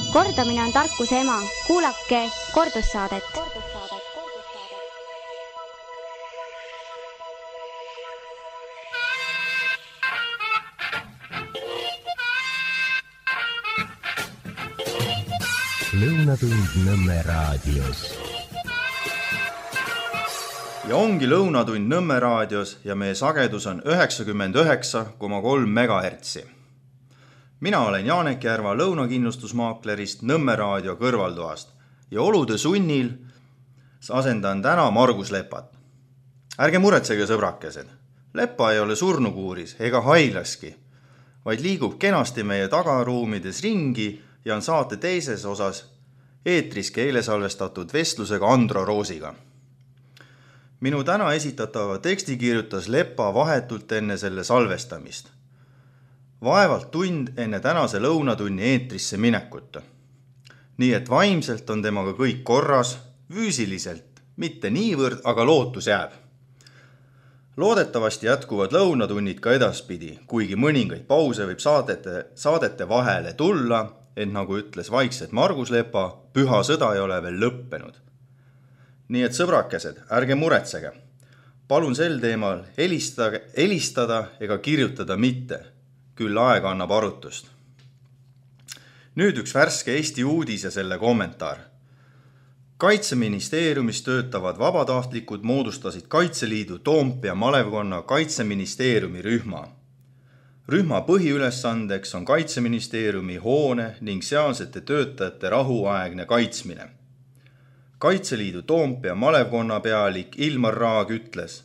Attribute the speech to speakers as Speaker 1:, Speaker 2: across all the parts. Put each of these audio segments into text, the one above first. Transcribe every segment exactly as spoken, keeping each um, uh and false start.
Speaker 1: Kordamine on tarkuse ema. Kuulake kordussaadet.
Speaker 2: Lõunatund Nõmme raadios.
Speaker 3: Ja ongi Lõunatund Nõmme raadios ja meie sagedus on üheksakümmend üheksa koma kolm megahertsi. Mina olen Janek Järva lõunakindlustusmaaklerist Nõmme raadio kõrvaltoast ja olude sunnil asendan täna Margus Lepat. Ärge muretsege, sõbrakesed. Lepa ei ole surnukuuris ega haiglaski, vaid liigub kenasti meie tagaruumides ringi ja on saate teises osas eetris keele salvestatud vestlusega Andro Roosiga. Minu täna esitatava teksti kirjutas Lepa vahetult enne selle salvestamist. Vaevalt tund enne tänase lõunatunni eetrisse minekut. Nii et vaimselt on temaga kõik korras, füüsiliselt, mitte niivõrd, aga lootus jääb. Loodetavasti jätkuvad lõunatunnid ka edaspidi, kuigi mõningaid pause võib saadete, saadete vahele tulla, et nagu ütles vaikselt Margus Lepa, püha sõda ei ole veel lõppenud. Nii et sõbrakesed, ärge muretsege. Palun sel teemal helistada, helistada ega kirjutada mitte. Küll aeg annab arutust. Nüüd üks värske Eesti uudis ja selle kommentaar. Kaitseministeeriumis töötavad vabatahtlikud moodustasid Kaitseliidu Toompea malevkonna Kaitseministeeriumi rühma. Rühma põhiülesandeks on Kaitseministeeriumi hoone ning sealsete töötajate rahuaegne kaitsmine. Kaitseliidu Toompea malevkonna pealik Ilmar Raag ütles,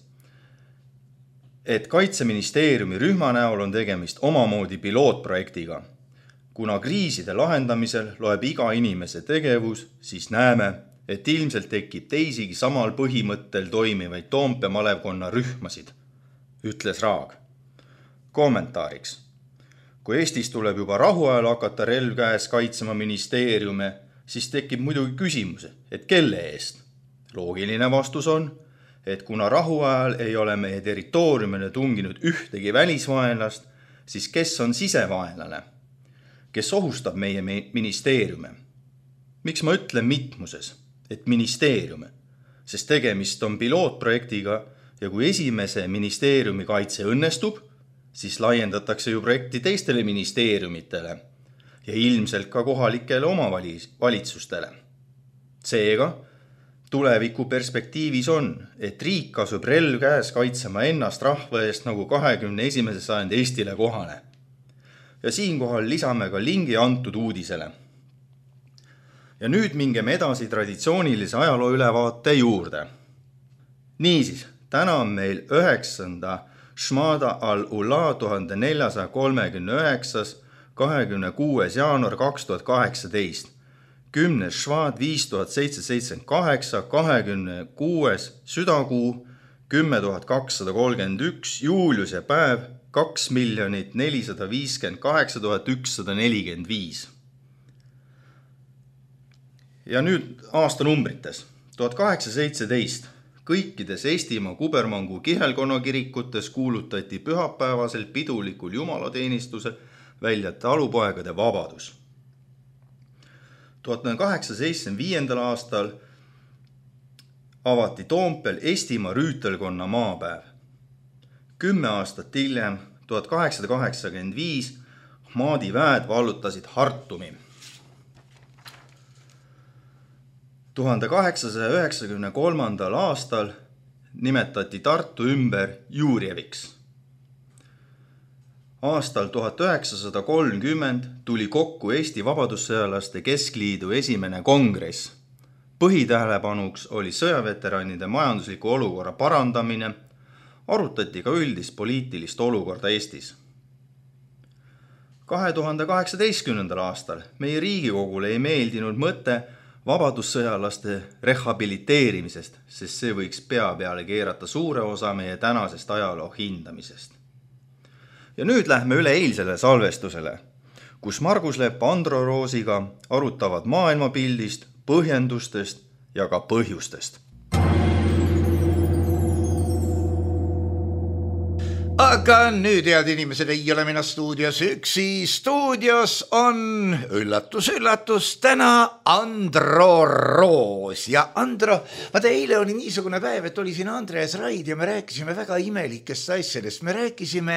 Speaker 3: et Kaitseministeeriumi rühma näol on tegemist omamoodi pilootprojektiga. Kuna kriiside lahendamisel loeb iga inimese tegevus, siis näeme, et ilmselt tekib teisigi samal põhimõttel toimivaid Toompea malevkonna rühmasid, ütles Raag. Kommentaariks. Kui Eestis tuleb juba rahuajal hakata relv käes kaitsema ministeeriume, siis tekib muidugi küsimus, et kelle eest? Loogiline vastus on, et kuna rahuajal ei ole meie territooriumile tunginud ühtegi välisvaenlast, siis kes on sisevaenlane? Kes ohustab meie ministeeriume? Miks ma ütlen mitmuses, et ministeeriume? Sest tegemist on pilootprojektiga ja kui esimese ministeeriumi kaitse õnnestub, siis laiendatakse ju projekti teistele ministeeriumitele ja ilmselt ka kohalikele omavalitsustele. Seega, tuleviku perspektiivis on, et riik asub relv käes kaitsema ennast rahva eest nagu kahekümne esimese sajandi Eestile kohale. Ja siinkohal lisame ka lingi antud uudisele. Ja nüüd mingem edasi traditsioonilise ajaloo ülevaate juurde. Niisiis, täna on meil üheksanda Šmada al-Ula tuhande neljasaja kolmekümne üheksas kahekümne kuues jaanuar kaks tuhat kaheksateist, kümnes Švad viis tuhat seitsesada seitsekümmend kaheksa, kahekümne kuues südakuu, kümme tuhat kakssada kolmkümmend üks, Juuliuse päev, kaks miljonit nelisada viiskümmend kaheksa tuhat ükssada nelikümmend viis. Ja nüüd aastanumbrites. tuhat kaheksasada seitseteist. Kõikides Eestimaa Kubermangu kihelkonna kirikutes kuulutati pühapäevasel pidulikul jumalateenistusel välja talupoegade vabadus. tuhat kaheksasada seitsekümmend viiendal aastal avati Toompeal Eestimaa rüütelkonna maapäev. Kümme aastat hiljem, tuhat kaheksasada kaheksakümmend viis, Ahmadi väed vallutasid Hartumi. tuhande kaheksasaja üheksakümne kolmandal aastal nimetati Tartu ümber Jurjeviks. Aastal tuhat üheksasada kolmkümmend tuli kokku Eesti Vabadussõjalaste Keskliidu esimene kongress. Põhitähelepanuks oli sõjaveteranide majandusliku olukorra parandamine, arutati ka üldist poliitilist olukorda Eestis. kahe tuhande kaheksateistkümnendal aastal meie Riigikogule ei meeldinud mõte vabadussõjalaste rehabiliteerimisest, sest see võiks pea peale keerata suure osa meie tänasest ajaloo hindamisest. Ja nüüd lähme üle eilsele salvestusele, kus Margus Lepp Andro Roosiga arutavad maailmapildist, põhjendustest ja ka põhjustest.
Speaker 4: Aga nüüd, head inimesed, ei ole mina stuudios üksi. Stuudios on üllatus, üllatus, täna Andro Roos. Ja Andro, vaata eile oli niisugune päev, et oli siin Andreas Raid ja me rääkisime väga imelikest asjadest. Me rääkisime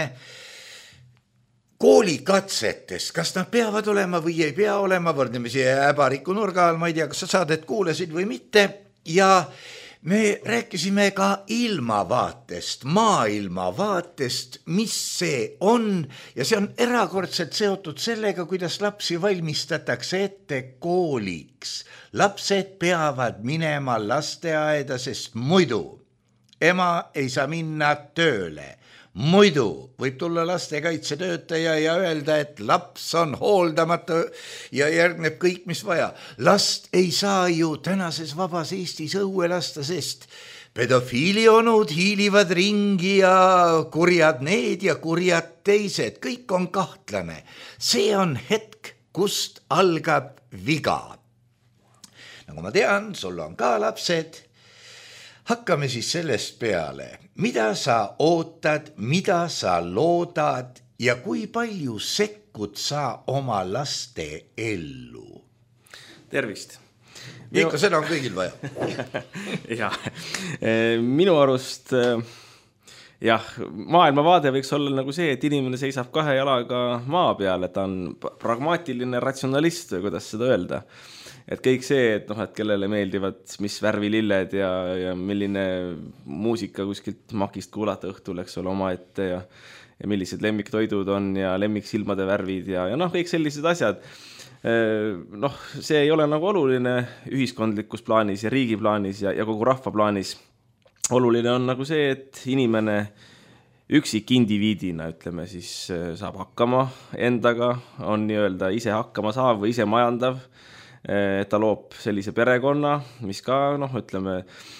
Speaker 4: koolikatsetest, kas nad peavad olema või ei pea olema. Võrdleme siia äbariku nurga all, ma ei tea, kas sa saadet kuulasid või mitte. Ja me rääkisime ka ilmavaatest, maailmavaatest, mis see on ja see on erakordselt seotud sellega, kuidas lapsi valmistatakse ette kooliks. Lapsed peavad minema lasteaeda, sest muidu ema ei saa minna tööle. Muidu võib tulla lastekaitsetöötaja ja öelda, et laps on hooldamatu ja järgneb kõik, mis vaja. Last ei saa ju tänases vabas Eestis õue lasta, sest pedofiilionud hiilivad ringi ja kurjad need ja kurjad teised. Kõik on kahtlane. See on hetk, kust algab viga. Nagu ma tean, sul on ka lapsed. Hakkame siis sellest peale, mida sa ootad, mida sa loodad ja kui palju sekkud sa oma laste ellu.
Speaker 5: Tervist.
Speaker 4: Ja ikka seda on kõigil vaja.
Speaker 5: ja, minu arust jah, maailmavaade võiks olla nagu see, et inimene seisab kahe jalaga maa peal, et ta on pragmaatiline ratsionalist või kuidas seda öelda. Et kõik see, et, noh, et kellele meeldivad mis värvi lilled ja, ja milline muusika kuskilt makist kuulata õhtul, eks ole, oma ette ja, ja millised lemmiktoidud on ja lemmiksilmade värvid ja, ja noh, kõik sellised asjad. Noh, see ei ole nagu oluline ühiskondlikus plaanis ja riigi plaanis ja, ja kogu rahva plaanis. Oluline on nagu see, et inimene üksik indiviidina, ütleme siis, saab hakkama endaga, on nii-öelda ise hakkama saav või ise majandav, et ta loob sellise perekonna, mis ka, noh, ütleme,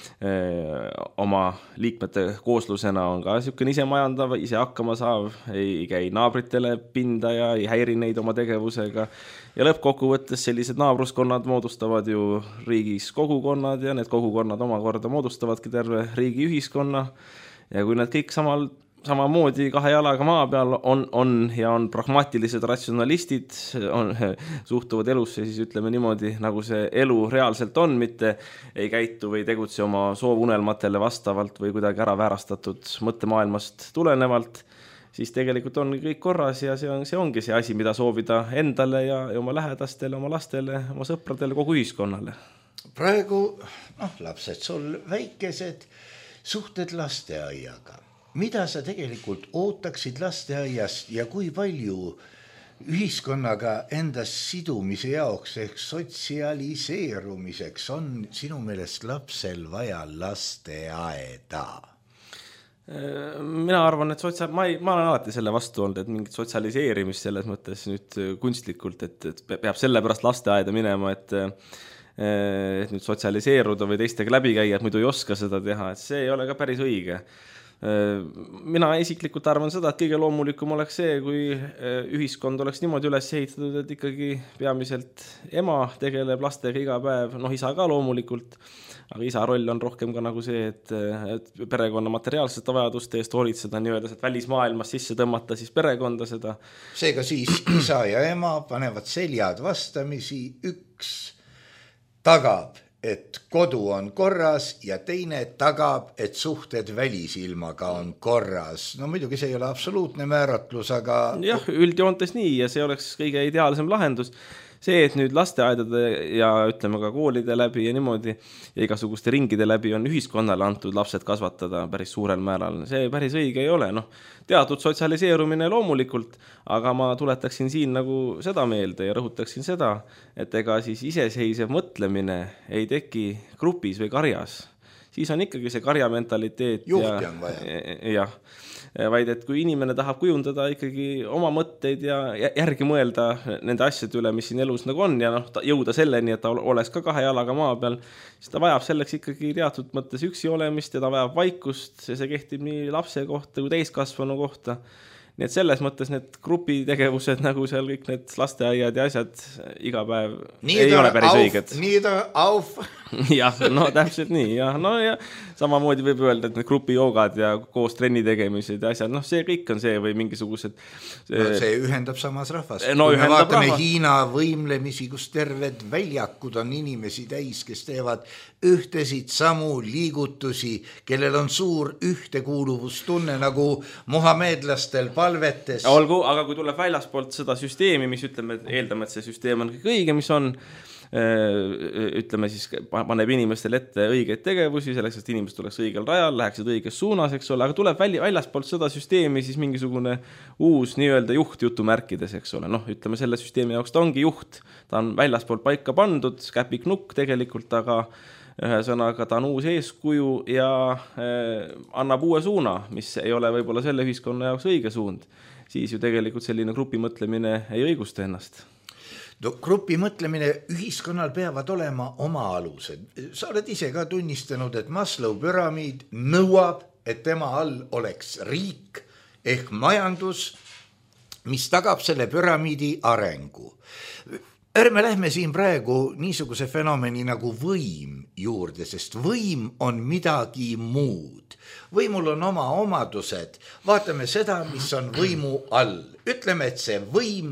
Speaker 5: oma liikmete kooslusena on ka niisugune ise majandav, ise hakkama saav, ei käi naabritele pinda ja ei häiri neid oma tegevusega. Ja lõppkokkuvõttes sellised naabruskonnad moodustavad ju riigis kogukonnad ja need kogukonnad omakorda moodustavadki terve riigi ühiskonna. Ja kui need kõik samal samamoodi kahe jalaga maa peal on, on ja on pragmaatilised ratsionalistid, on, suhtuvad elusse, siis ütleme niimoodi, nagu see elu reaalselt on, mitte ei käitu või tegutse oma soovunelmatele vastavalt või kuidagi ära väärastatud mõttemaailmast tulenevalt, siis tegelikult on kõik korras ja see, on, see ongi see asi, mida soovida endale ja, ja oma lähedastele, oma lastele, oma sõpradele, kogu ühiskonnale. Praegu,
Speaker 4: noh, lapsed sul väikesed, suhted lasteaiaga. Mida sa tegelikult ootaksid lasteaiast ja kui palju ühiskonnaga endas sidumise jaoks ehk sotsialiseerumiseks on sinu meelest lapsel vaja lasteaeda?
Speaker 5: Mina arvan, et sotsiaal... ma, ei, ma olen alati selle vastu olnud, et mingit sotsialiseerimist selles mõttes nüüd kunstlikult, et, et peab selle pärast lasteaeda minema, et, et nüüd sotsialiseeruda või teistega läbi käia, et muidu ei oska seda teha, et see ei ole ka päris õige. Mina isiklikult arvan seda, et kõige loomulikum oleks see, kui ühiskond oleks niimoodi üles ehitatud, et ikkagi peamiselt ema tegeleb lastega iga päev, noh isa ka loomulikult, aga isa roll on rohkem ka nagu see, et, et perekonna materiaalsete vajaduste eest hoolitseda nii-öelda, et välismaailmas sisse tõmmata siis perekonda seda.
Speaker 4: Seega siis isa ja ema panevad seljad vastamisi, üks tagab, et kodu on korras ja teine tagab, et suhted välisilmaga on korras. No muidugi see ei ole absoluutne määratlus, aga... Jah,
Speaker 5: üldjoontes nii ja see oleks kõige ideaalsem lahendus. See, et nüüd lasteaedade ja ütleme ka koolide läbi ja niimoodi ja igasuguste ringide läbi on ühiskonnale antud lapsed kasvatada päris suurel määral. See päris õige ei ole. Noh, teatud sotsialiseerumine loomulikult, aga ma tuletaksin siin nagu seda meelde ja rõhutaksin seda, et ega siis iseseisev mõtlemine ei teki grupis või karjas. Siis on ikkagi see karja mentaliteet.
Speaker 4: Juhti on vaja.
Speaker 5: Jah. Vaid, et kui inimene tahab kujundada ikkagi oma mõtteid ja järgi mõelda nende asjade üle, mis siin elus nagu on ja noh, jõuda selleni, et ta oleks ka kahe jalaga maa peal, siis ta vajab selleks ikkagi teatud mõttes üksi olemist ja ta vajab vaikust ja see kehtib nii lapse kohta kui täiskasvanu kohta. nii et selles mõttes need grupitegevused nagu seal kõik need lasteaiad ja asjad iga päev nii ei ole päris
Speaker 4: auf,
Speaker 5: õiged.
Speaker 4: Nii ta auf.
Speaker 5: jah, no täpselt nii, jah, no ja samamoodi võib öelda, et need grupijoogad ja koos trenni tegemised ja asjad, noh see kõik on see või mingisugused
Speaker 4: see, no, see ühendab samas rahvast.
Speaker 5: No,
Speaker 4: kui me vaatame
Speaker 5: rahvast.
Speaker 4: Hiina võimlemisi, kus terved väljakud on inimesi täis, kes teevad ühtesid samu liigutusi, kellel on suur ühtekuuluvustunne nagu muhamedlastel palvetes.
Speaker 5: Olgu, aga kui tuleb väljaspoolt seda süsteemi, mis ütleme, et eeldame, et see süsteem on kõik õige, mis on, ütleme siis, paneb inimestele ette õigeid tegevusi, selleks, et inimesed tuleks õigel rajal, läheksid õiges suunas, eks ole, aga tuleb väljaspoolt seda süsteemi siis mingisugune uus nii-öelda juht jutumärkides, eks ole, noh, ütleme selle süsteemi jaoks ta ongi juht, ta on väljaspoolt paika pandud, käpiknukk tegelikult, aga ühesõnaga ta on uus eeskuju ja eh, annab uue suuna, mis ei ole võib-olla selle ühiskonna jaoks õige suund, siis ju tegelikult selline grupimõtlemine ei õigusta ennast.
Speaker 4: No, grupimõtlemine ühiskonnal peavad olema oma alused. Sa oled ise ka tunnistanud, et Maslow püramiid nõuab, et tema all oleks riik ehk majandus, mis tagab selle püramiidi arengu. Ärme lähme siin praegu niisuguse fenomeni nagu võim juurde, sest võim on midagi muud. Võimul on oma omadused. Vaatame seda, mis on võimu all. Ütleme, et see võim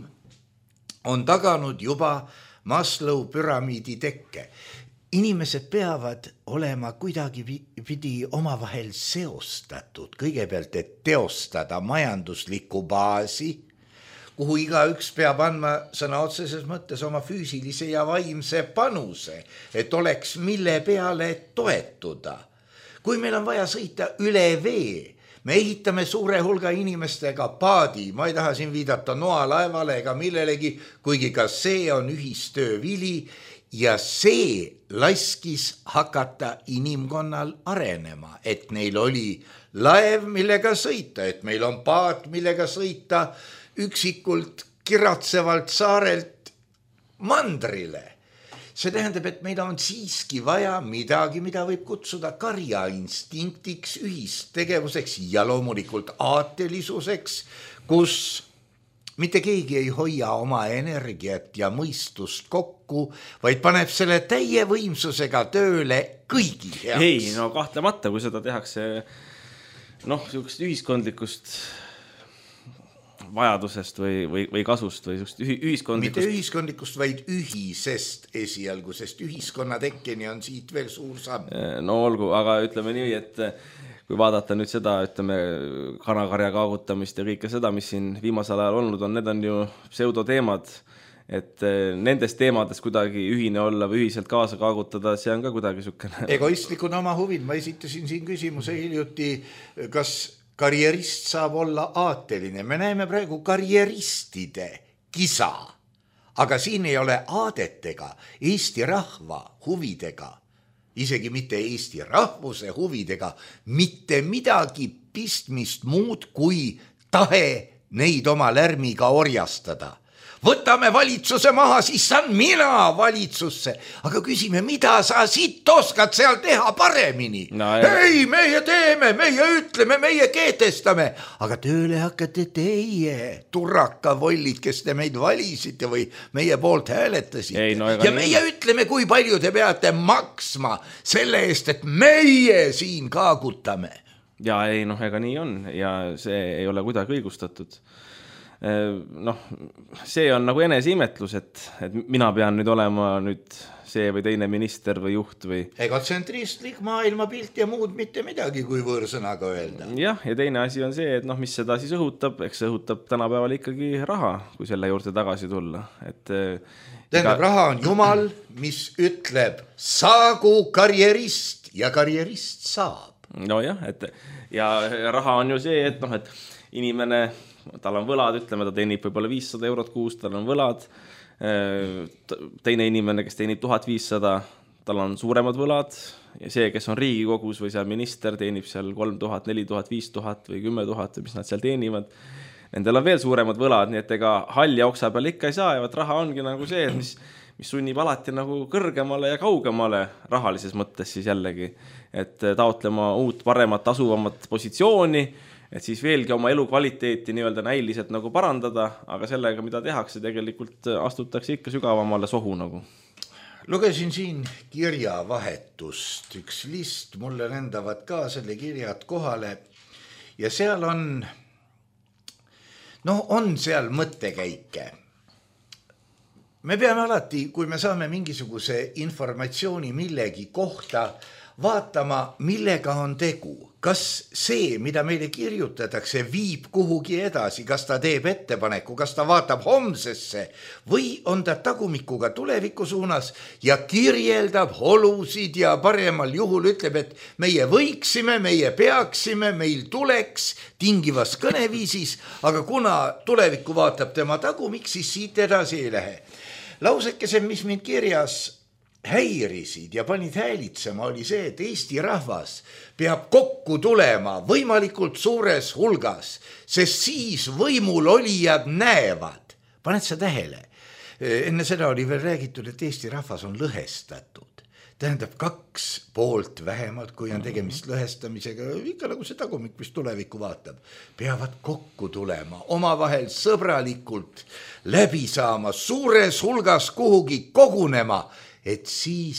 Speaker 4: on taganud juba Maslow püramiidi tekke. Inimesed peavad olema kuidagi pidi omavahel seostatud. Kõigepealt, et teostada majanduslikku baasi, kuhu iga üks peab andma sõna otseses mõttes oma füüsilise ja vaimse panuse, et oleks mille peale toetuda. Kui meil on vaja sõita üle vee, me ehitame suure hulga inimestega paadi, ma ei taha siin viidata noalaevale ega millelegi, kuigi ka see on ühistöö vili ja see laskis hakata inimkonnal arenema, et neil oli laev, millega sõita, et meil on paat, millega sõita üksikult kiratsevalt saarelt mandrile. See tähendab, et meil on siiski vaja midagi, mida võib kutsuda karjainstinktiks, ühistegevuseks ja loomulikult aatelisuseks, kus mitte keegi ei hoia oma energiat ja mõistust kokku, vaid paneb selle täie võimsusega tööle kõigi heaks.
Speaker 5: Ei, no kahtlemata, kui seda tehakse noh, niisugust ühiskondlikust vajadusest või, või, või kasust või ühiskondlikust.
Speaker 4: Mitte ühiskondlikust, vaid ühisest esialgu, sest ühiskonna tekkeni on siit veel suur samm.
Speaker 5: No olgu, aga ütleme nii, et kui vaadata nüüd seda, ütleme, kanakarja kaagutamist ja kõike seda, mis siin viimasel ajal olnud on, need on ju pseudoteemad, et nendest teemades kuidagi ühine olla või ühiselt kaasa kaagutada, see on ka kuidagi sükene.
Speaker 4: Egoistlikun oma huvid, ma esitasin siin küsimuse hiljuti, kas karjerist saab olla aateline. Me näeme praegu karjeristide kisa, aga siin ei ole aadetega, Eesti rahva huvidega, isegi mitte Eesti rahvuse huvidega, mitte midagi pistmist muud kui tahe neid oma lärmiga orjastada. Võtame valitsuse maha, siis saan mina valitsusse. Aga küsime, mida sa siit oskad seal teha paremini? No, ei, meie teeme, meie ütleme, meie keetestame. Aga tööle hakkate teie, turraka vollid, kes te meid valisite või meie poolt hääletasite. Ei, no, ja meie nii. Ütleme, kui palju te peate maksma selle eest, et meie siin kaagutame.
Speaker 5: Ja ei, noh, ega nii on ja see ei ole kuidagi õigustatud. Noh, see on nagu eneseimetlus, et, et mina pean nüüd olema nüüd see või teine minister või juht või...
Speaker 4: Egotsentristlik maailmapilt ja muud mitte midagi, kui võõrsõnaga öelda.
Speaker 5: Jah, ja teine asi on see, et noh, mis seda siis õhutab, eks õhutab tänapäeval ikkagi raha, kui selle juurde tagasi tulla. Et,
Speaker 4: tähendab, iga... raha on jumal, mis ütleb, saagu karjerist ja karjerist saab.
Speaker 5: No jah, et ja raha on ju see, et noh, et inimene... tal on võlad, ütleme, ta teenib võib-olla viissada eurot kuus, tal on võlad, teine inimene, kes teenib tuhat viissada, tal on suuremad võlad ja see, kes on Riigikogus või seal minister, teenib seal kolm tuhat, neli tuhat, viis tuhat või kümme tuhat, mis nad seal teenivad, nendel on veel suuremad võlad, nii et ega halja oksa peal ikka ei saa ja vaat raha ongi nagu see, mis, mis sunnib alati nagu kõrgemale ja kaugemale rahalises mõttes siis jällegi, et taotlema uut, paremat, asuvamat positsiooni, et siis veelgi oma elukvaliteeti nii-öelda näiliselt nagu parandada, aga sellega, mida tehakse, tegelikult astutakse ikka sügavamale sohu nagu.
Speaker 4: Lugesin siin kirjavahetust, üks list, mulle lendavad ka selle kirjad kohale ja seal on, no on seal mõttekäike. Me peame alati, kui me saame mingisuguse informatsiooni millegi kohta, vaatama, millega on tegu. Kas see, mida meile kirjutatakse, viib kuhugi edasi, kas ta teeb ettepaneku, kas ta vaatab homsesse või on ta tagumikuga tuleviku suunas ja kirjeldab olusid ja paremal juhul ütleb, et meie võiksime, meie peaksime, meil tuleks tingivas kõneviisis, aga kuna tulevikku vaatab tema tagumik, siis siit edasi ei lähe. Lausekese, mis mind kirjas häirisid ja panid häälitsema, oli see, et Eesti rahvas peab kokku tulema võimalikult suures hulgas, sest siis võimul olijad näevad. Paned sa tähele? Enne seda oli veel räägitud, et Eesti rahvas on lõhestatud. Tähendab kaks poolt vähemalt, kui on tegemist lõhestamisega, ikka nagu see tagumik, mis tulevikku vaatab, peavad kokku tulema, omavahel sõbralikult läbi saama, suures hulgas kuhugi kogunema, et siis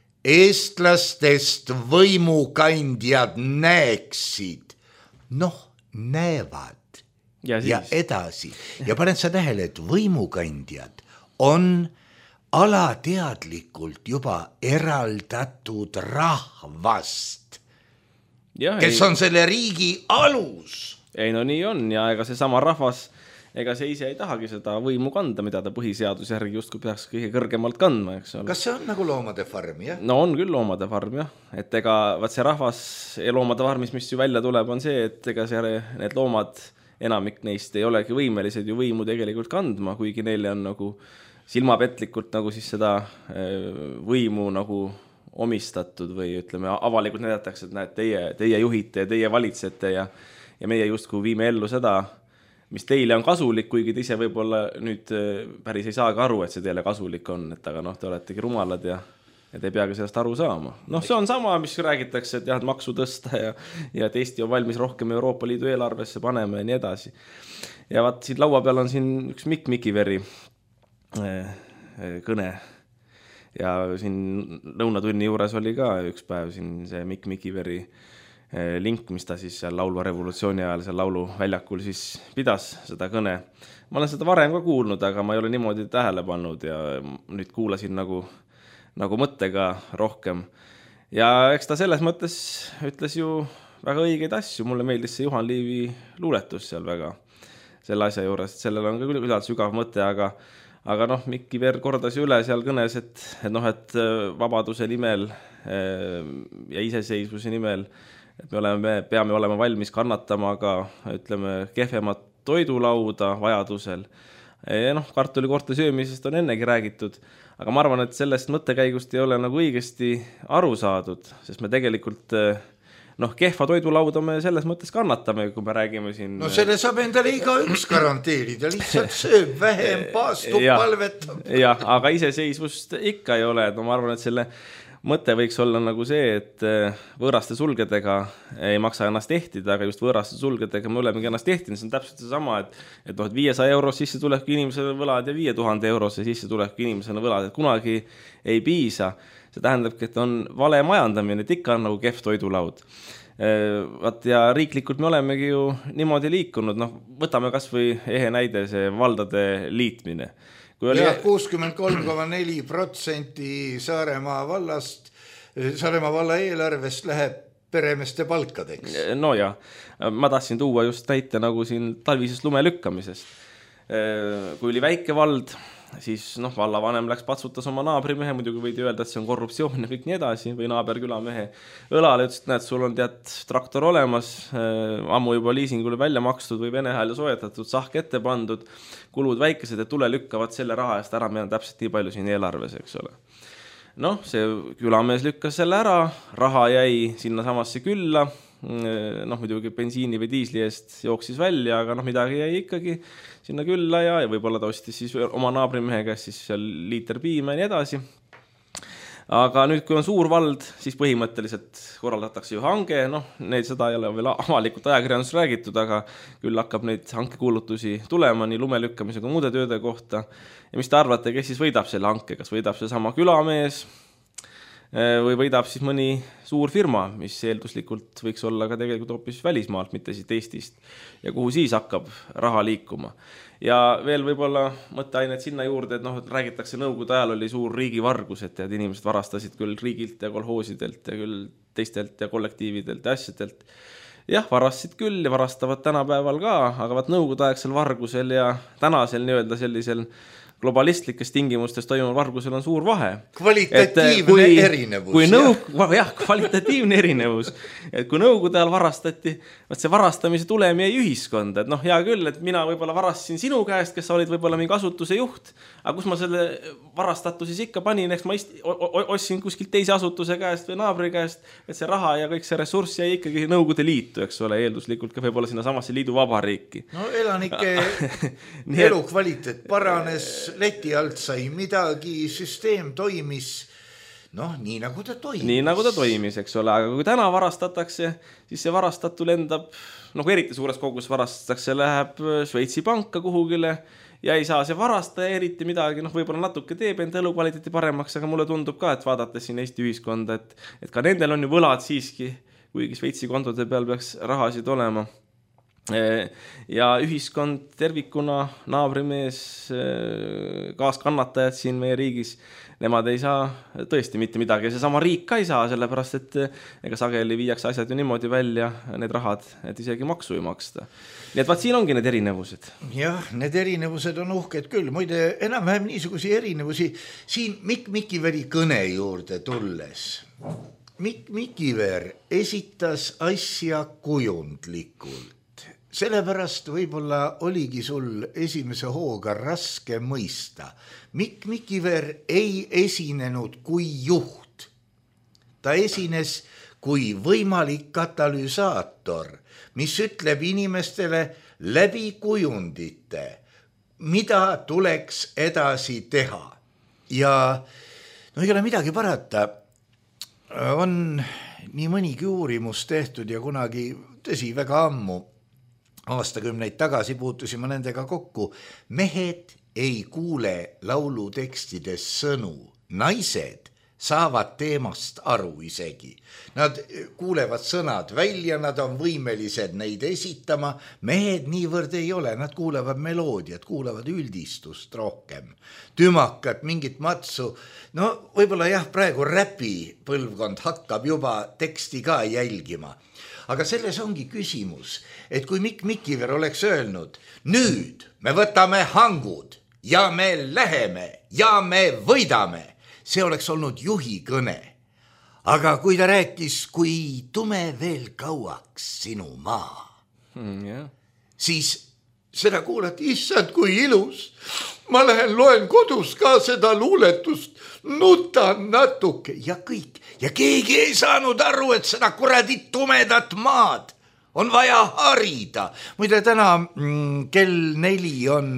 Speaker 4: eestlastest võimukandjad näeksid. Noh, näevad
Speaker 5: ja,
Speaker 4: ja edasi. Ja paned sa tähele, et võimukandjad on alateadlikult juba eraldatud rahvast, ja, kes ei, on selle riigi alus.
Speaker 5: Ei, no nii on ja ega see sama rahvas, ega see ise ei tahagi seda võimu kanda, mida ta põhiseaduse järgi justkui peaks kõige kõrgemalt kandma, eks ole.
Speaker 4: Kas see on nagu loomade farm, jah?
Speaker 5: No on küll loomade farm, jah. Et ega vaat see rahvas ja loomade farmis, mis ju välja tuleb, on see, et ega see, need loomad, enamik neist ei olegi võimelised ju võimu tegelikult kandma, kuigi neile on nagu silmapetlikult nagu siis seda võimu nagu omistatud või ütleme avalikult näidatakse, et näed, teie, teie juhite ja teie valitsete ja, ja meie justkui viime ellu seda, mis teile on kasulik, kuigi te ise võib-olla nüüd päris ei saagi aru, et see teile kasulik on, et aga noh, te oletegi rumalad ja, ja te ei peagi sellest aru saama. Noh, see on sama, mis räägitakse, et jah, et maksu tõsta ja, ja et Eesti on valmis rohkem Euroopa Liidu eelarvesse panema ja nii edasi. Ja vaat siin laua peal on siin üks Mikk Mikiveri kõne ja siin lõunatunni juures oli ka üks päev siin see Mikk Mikiveri link, mis ta siis seal laulva revolutsiooni ajal seal laulu väljakul siis pidas seda kõne. Ma olen seda varem ka kuulnud, aga ma ei ole niimoodi tähele pannud ja nüüd kuulasin nagu, nagu mõttega rohkem. Ja eks ta selles mõttes ütles ju väga õigeid asju, mulle meeldis see Juhan Liivi luuletus seal väga selle asja juures, et sellel on ka küll üldse sügav mõte, aga Aga noh, Mikki Ver kordas üle seal kõnes, et, et, noh, et vabaduse nimel ja iseseisvuse nimel, et me oleme, peame olema valmis kannatama ka, ütleme, kehvemat toidulauda vajadusel. Ja noh, kartulikorte söömisest on ennegi räägitud, aga ma arvan, et sellest mõttekäigust ei ole nagu õigesti aru saadud, sest me tegelikult noh, kehva toidulauda me selles mõttes kannatame, kui me räägime siin.
Speaker 4: No selle saab endale iga üks garanteerida, lihtsalt sööb vähem, paastub, palvetab.
Speaker 5: Jah, aga iseseisvust ikka ei ole. No ma arvan, et selle mõte võiks olla nagu see, et võõraste sulgedega ei maksa ennast ehtida, aga just võõraste sulgedega me olemegi ennast ehtinud. See on täpselt see sama, et, et, noh, et viiesaja euros sisse tulebki inimesele võlad ja viie tuhande eurose sisse tulebki inimesele võlad, et kunagi ei piisa. See tähendabki, et on vale majandamine, et ikka on nagu kehv toidulaud. Vaat ja riiklikult me olemegi ju niimoodi liikunud, noh, võtame kas või ehe näide see valdade liitmine. Oli...
Speaker 4: Ja kuuskümmend kolm koma neli protsenti Saaremaa vallast, Saaremaa valla eelarvest läheb peremeste palkadeks.
Speaker 5: No ja, ma tahtsin tuua just näite nagu siin talvisest lume lükkamisest. Kui oli väike vald, siis noh, vallavanem läks patsutas oma naabrimehe, muidugi võidi öelda, et see on korruptsioon ja kõik nii edasi, või naaberkülamehe õlale, ütles, et näed, sul on tead traktor olemas, ammu juba liisingule välja makstud või Vene hääle soetatud, sahk ette pandud, kulud väikesed ja tule lükkavad selle raha eest ära, meil on täpselt nii palju siin eelarves, eks ole. Noh, see külamees lükkas selle ära, raha jäi sinna samasse külla, noh, muidugi bensiini või diisli eest jooksis välja, aga noh, midagi jäi ikkagi sinna külla ja, ja võib-olla ta ostis siis oma naabrimehe käest siis seal liiter piima ja nii edasi. aga nüüd, kui on suur vald, siis põhimõtteliselt korraldatakse ju hange, noh, neid seda ei ole veel avalikult ajakirjandus räägitud, aga küll hakkab neid hankekuulutusi tulema nii lumelükkamisega muude tööde kohta. Ja mis te arvate, kes siis võidab selle hanke, kas võidab see sama külamees või võidab siis mõni suur firma, mis eelduslikult võiks olla ka tegelikult hoopis välismaalt, mitte siit Eestist, ja kuhu siis hakkab raha liikuma. Ja veel võib-olla mõtteainet sinna juurde, et noh, räägitakse Nõukogude ajal oli suur riigivargus, et inimesed varastasid küll riigilt ja kolhoosidelt ja küll teistelt ja kollektiividelt ja asjadelt. Jah, varastasid küll ja varastavad tänapäeval ka, aga vaat Nõukogude aegsel vargusel ja tänasel nii-öelda sellisel globalistlikes tingimustes toimuv vargusel on suur vahe.
Speaker 4: Kvalitatiivne kui, erinevus.
Speaker 5: Kui nõuk, jah, kvalitatiivne erinevus. Et kui Nõukogude ajal varastati, vaat see varastamise tulem jäi ühiskonda. Et noh, hea küll, et mina võib-olla varastasin sinu käest, kes sa olid võib-olla mingi asutuse juht, aga kus ma selle varastatu siis ikka panin, eks ma ist, ostsin kuskilt teise asutuse käest või naabri käest, et see raha ja kõik see ressurss jäi ikkagi Nõukogude Liitu, eks ole, eelduslikult ka võib-olla sinna samasse liidu vabariiki.
Speaker 4: No elanike elukvaliteet paranes, leti alt sai midagi, süsteem toimis, noh, nii nagu ta toimis.
Speaker 5: Nii nagu ta toimis, eks ole, aga kui täna varastatakse, siis see varastatu lendab, noh, eriti suures kogus varastatakse, läheb Šveitsi panka kuhugile ja ei saa see varastaja eriti midagi, noh, võib-olla natuke teeb enda elukvaliteeti paremaks, aga mulle tundub ka, et vaadates siin Eesti ühiskonda, et, et ka nendel on ju võlad siiski, kuigi Šveitsi kontode peal peaks rahasid olema. Ja ühiskond tervikuna, naabrimees, kaaskannatajad siin meie riigis, nemad ei saa tõesti mitte midagi. Ja see sama riik ka ei saa, sellepärast et ega sageli viiakse asjad ju niimoodi välja, need rahad, et isegi maksu ei maksta. Nii et vaat siin ongi need erinevused.
Speaker 4: Jah, need erinevused on uhked küll. Muide, enam-vähem niisugusi erinevusi siin Mikk Mikiveri kõne juurde tulles. Mikk Mikiver esitas asja kujundlikult. Sellepärast võib-olla oligi sul esimese hooga raske mõista. Mikk Mikiver ei esinenud kui juht. Ta esines kui võimalik katalüsaator, mis ütleb inimestele läbi kujundite, mida tuleks edasi teha. Ja no ei ole midagi parata. On nii mõnigi uurimus tehtud ja kunagi, tõsi, väga ammu, aastakümneid tagasi puutusime nendega kokku. Mehed ei kuule laulutekstides sõnu. Naised saavad teemast aru isegi. Nad kuulevad sõnad välja, nad on võimelised neid esitama. Mehed niivõrd ei ole, nad kuulevad meloodiat, kuulevad üldistust rohkem. Tümakat, mingit matsu. No võib-olla jah, praegu räpi põlvkond hakkab juba teksti ka jälgima. Aga selles ongi küsimus, et kui Mikk Mikiver oleks öelnud, nüüd me võtame hangud ja me läheme ja me võidame, see oleks olnud juhi kõne. Aga kui ta rääkis, kui tume veel kauaks sinu maa,
Speaker 5: mm, yeah.
Speaker 4: siis seda kuulati, issand, kui ilus. Ma lähen loen kodus ka seda luuletust, nutan natuke ja kõik. Ja keegi ei saanud aru, et seda kuradi tumedat maad on vaja harida. Muide, täna mm, kell neli on,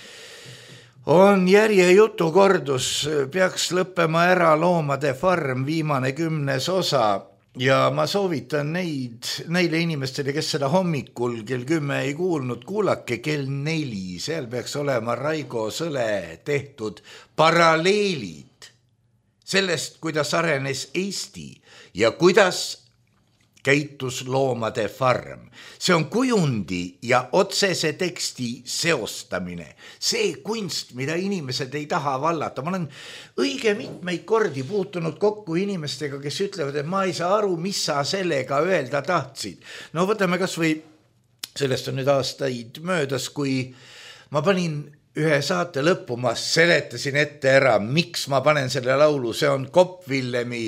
Speaker 4: on järje jutukordus, peaks lõppema ära Loomade farm, viimane kümnes osa. Ja ma soovitan neid, neile inimestele, kes seda hommikul kell kümme ei kuulnud, kuulake kell neli, seal peaks olema Raigo Sõle tehtud paralleelid sellest, kuidas arenes Eesti ja kuidas käitus Loomade farm. See on kujundi ja otsese teksti seostamine. See kunst, mida inimesed ei taha vallata. Ma olen õige mitmeid kordi puutunud kokku inimestega, kes ütlevad, et ma ei saa aru, mis sa sellega öelda tahtsid. No võtame kas või, sellest on nüüd aastaid möödas, kui ma panin ühe saate lõppu, ma seletasin ette ära, miks ma panen selle laulu. See on Kopp Villemi